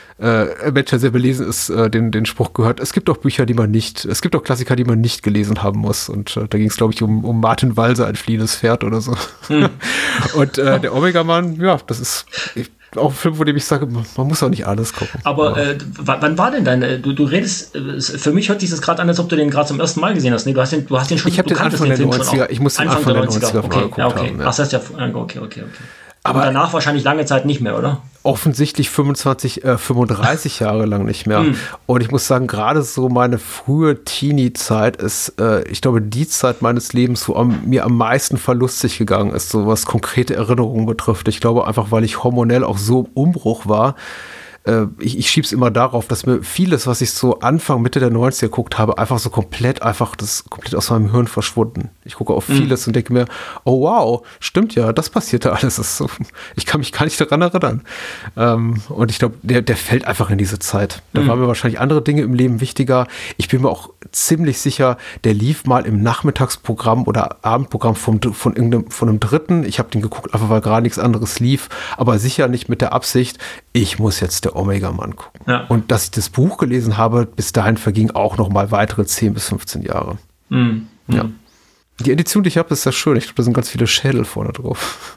Äh, ein Mensch, der sehr belesen ist, äh, den, den Spruch gehört, es gibt auch Bücher, die man nicht, es gibt auch Klassiker, die man nicht gelesen haben muss. Und äh, da ging es, glaube ich, um, um Martin Walser, ein fliehendes Pferd oder so. Hm. Und äh, der Omega-Mann, ja, das ist auch ein Film, wo dem ich sage, man, man muss auch nicht alles gucken. Aber äh, wann war denn dein, du, du redest, für mich hört sich das gerade an, als ob du den gerade zum ersten Mal gesehen hast. Nee, du hast den, du hast den schon, ich habe den Anfang der neunziger, ich muss den Anfang, Anfang der neunziger okay, ja, okay. haben. Ja. Ach, das heißt ja, okay, okay, okay. Aber danach wahrscheinlich lange Zeit nicht mehr, oder? Offensichtlich fünfundzwanzig, äh, fünfunddreißig Jahre lang nicht mehr. Mm. Und ich muss sagen, gerade so meine frühe Teenie-Zeit ist, äh, ich glaube, die Zeit meines Lebens, wo am, mir am meisten verlustig gegangen ist, so was konkrete Erinnerungen betrifft. Ich glaube einfach, weil ich hormonell auch so im Umbruch war. Äh, ich, ich schieb's immer darauf, dass mir vieles, was ich so Anfang, Mitte der neunziger geguckt habe, einfach so komplett, einfach das komplett aus meinem Hirn verschwunden. Ich gucke auf vieles mm. und denke mir, oh wow, stimmt ja, das passierte alles. Das ist so, ich kann mich gar nicht daran erinnern. Ähm, und ich glaube, der, der fällt einfach in diese Zeit. Da mm. waren mir wahrscheinlich andere Dinge im Leben wichtiger. Ich bin mir auch ziemlich sicher, der lief mal im Nachmittagsprogramm oder Abendprogramm vom, von irgendeinem, von einem Dritten. Ich habe den geguckt, einfach weil gerade nichts anderes lief, aber sicher nicht mit der Absicht, ich muss jetzt der Omega-Mann gucken. Ja. Und dass ich das Buch gelesen habe, bis dahin vergingen auch noch mal weitere zehn bis fünfzehn Jahre. Mm. Ja. Die Edition, die ich habe, ist sehr schön. Ich glaube, da sind ganz viele Schädel vorne drauf.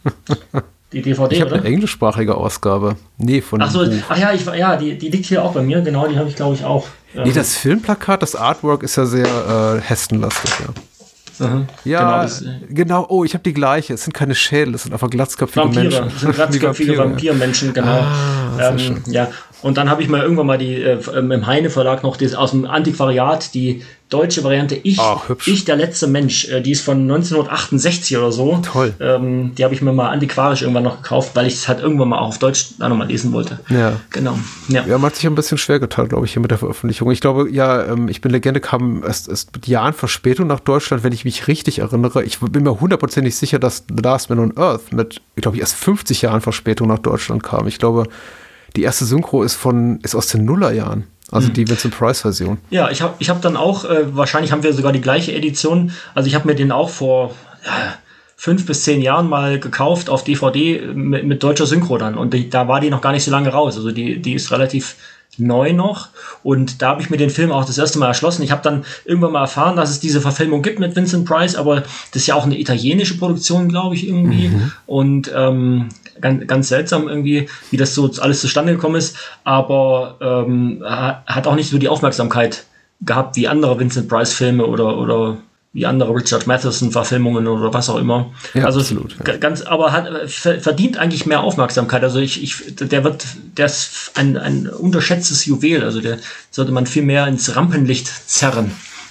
Die D V D, ich habe eine englischsprachige Ausgabe. Nee, von ach so, dem Buch. Ach ja, ich, ja die, die liegt hier auch bei mir. Genau, die habe ich, glaube ich, auch. Ähm. Nee, das Filmplakat, das Artwork ist ja sehr äh, Heston-lastig, ja. Mhm. Ja, genau, das, genau. Oh, ich habe die gleiche. Es sind keine Schädel, es sind einfach glatzköpfige Vampire. Menschen. Es sind glatzköpfige Vampirmenschen, genau. Ah, ähm, ja. Und dann habe ich mal irgendwann mal die äh, im Heine Verlag noch das, aus dem Antiquariat die deutsche Variante Ich, oh, ich der letzte Mensch. Äh, die ist von neunzehnhundertachtundachtzig oder so. Toll. Ähm, die habe ich mir mal antiquarisch irgendwann noch gekauft, weil ich es halt irgendwann mal auch auf Deutsch auch noch mal lesen wollte. Ja. Genau. Ja. Ja, man hat sich ein bisschen schwer getan, glaube ich, hier mit der Veröffentlichung. Ich glaube, ja, ähm, Ich bin Legende kam erst, erst mit Jahren Verspätung nach Deutschland, wenn ich mich richtig erinnere. Ich bin mir hundertprozentig sicher, dass The Last Man on Earth mit, ich glaube, erst fünfzig Jahren Verspätung nach Deutschland kam. Ich glaube, die erste Synchro ist von ist aus den Nullerjahren. Also hm. die Vincent Price-Version. Ja, ich habe ich hab dann auch, äh, wahrscheinlich haben wir sogar die gleiche Edition. Also ich habe mir den auch vor ja, fünf bis zehn Jahren mal gekauft auf D V D mit, mit deutscher Synchro dann. Und die, da war die noch gar nicht so lange raus. Also die, die ist relativ neu noch. Und da habe ich mir den Film auch das erste Mal erschlossen. Ich habe dann irgendwann mal erfahren, dass es diese Verfilmung gibt mit Vincent Price, aber das ist ja auch eine italienische Produktion, glaube ich, irgendwie. Mhm. Und ähm, ganz, ganz seltsam irgendwie, wie das so alles zustande gekommen ist. Aber ähm, hat auch nicht so die Aufmerksamkeit gehabt wie andere Vincent Price-Filme oder, oder wie andere Richard Matheson-Verfilmungen oder was auch immer. Ja, also absolut, ja. ganz, aber hat verdient eigentlich mehr Aufmerksamkeit. Also ich, ich, der wird, der ist ein, ein unterschätztes Juwel. Also der sollte man viel mehr ins Rampenlicht zerren.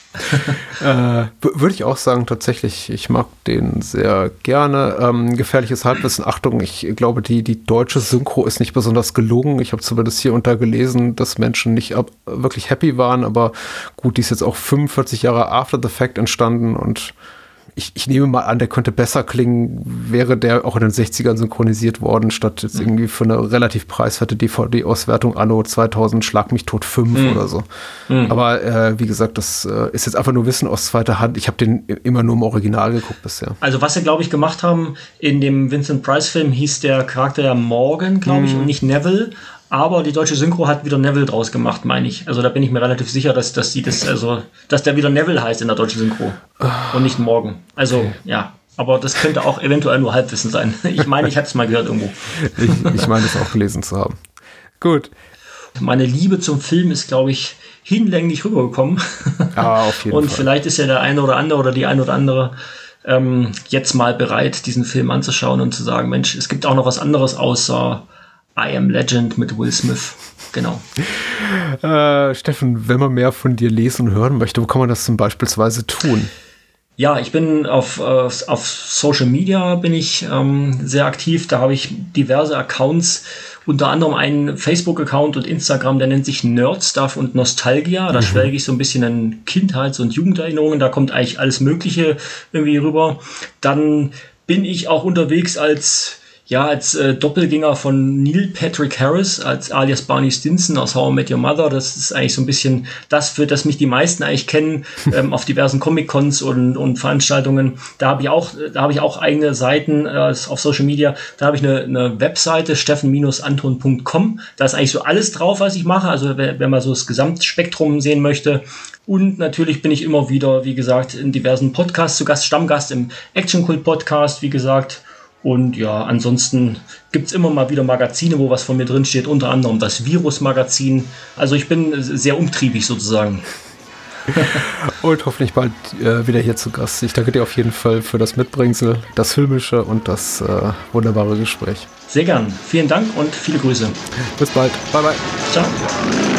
äh, würde ich auch sagen, tatsächlich, ich mag den sehr gerne. Ähm, gefährliches Halbwissen, Achtung, ich glaube, die, die deutsche Synchro ist nicht besonders gelungen. Ich habe zumindest hier unter gelesen, dass Menschen nicht ab, wirklich happy waren, aber gut, die ist jetzt auch fünfundvierzig Jahre after the fact entstanden und Ich, ich nehme mal an, der könnte besser klingen, wäre der auch in den sechzigern synchronisiert worden, statt jetzt irgendwie für eine relativ preiswerte D V D-Auswertung anno zweitausend Schlag mich tot fünf mm. oder so. Mm. Aber äh, wie gesagt, das äh, ist jetzt einfach nur Wissen aus zweiter Hand. Ich habe den immer nur im Original geguckt bisher. Also was sie, glaube ich, gemacht haben, in dem Vincent Price-Film hieß der Charakter ja Morgan, glaube ich, mm. und nicht Neville. Aber die deutsche Synchro hat wieder Neville draus gemacht, meine ich. Also da bin ich mir relativ sicher, dass, dass die das, also, dass der wieder Neville heißt in der deutschen Synchro. Und nicht Morgan. Also, okay. ja. Aber das könnte auch eventuell nur Halbwissen sein. Ich meine, ich hatte es mal gehört irgendwo. Ich, ich meine, es auch gelesen zu haben. Gut. Meine Liebe zum Film ist, glaube ich, hinlänglich rübergekommen. Ah, auf jeden Und Fall. vielleicht ist ja der eine oder andere oder die eine oder andere ähm, jetzt mal bereit, diesen Film anzuschauen und zu sagen, Mensch, es gibt auch noch was anderes außer I Am Legend mit Will Smith. Genau. Äh, Steffen, wenn man mehr von dir lesen und hören möchte, wo kann man das zum beispielsweise tun? Ja, ich bin auf, äh, auf Social Media bin ich ähm, sehr aktiv. Da habe ich diverse Accounts, unter anderem einen Facebook-Account und Instagram, der nennt sich Nerdstuff und Nostalgia. Da mhm. schwelge ich so ein bisschen in Kindheits- und Jugenderinnerungen. Da kommt eigentlich alles Mögliche irgendwie rüber. Dann bin ich auch unterwegs als Ja, als äh, Doppelgänger von Neil Patrick Harris, als alias Barney Stinson aus How I Met Your Mother. Das ist eigentlich so ein bisschen das, für das mich die meisten eigentlich kennen, ähm, auf diversen Comic-Cons und, und Veranstaltungen. Da habe ich auch, da habe ich auch eigene Seiten äh, auf Social Media. Da habe ich eine, eine Webseite, steffen Bindestrich anton Punkt com. Da ist eigentlich so alles drauf, was ich mache. Also wenn, wenn man so das Gesamtspektrum sehen möchte. Und natürlich bin ich immer wieder, wie gesagt, in diversen Podcasts zu Gast, Stammgast im Action Cult Podcast, wie gesagt. Und ja, ansonsten gibt's immer mal wieder Magazine, wo was von mir drin steht, unter anderem das Virus-Magazin. Also ich bin sehr umtriebig sozusagen. Und hoffentlich bald äh, wieder hier zu Gast. Ich danke dir auf jeden Fall für das Mitbringsel, das Filmische und das äh, wunderbare Gespräch. Sehr gern. Vielen Dank und viele Grüße. Bis bald. Bye, bye. Ciao.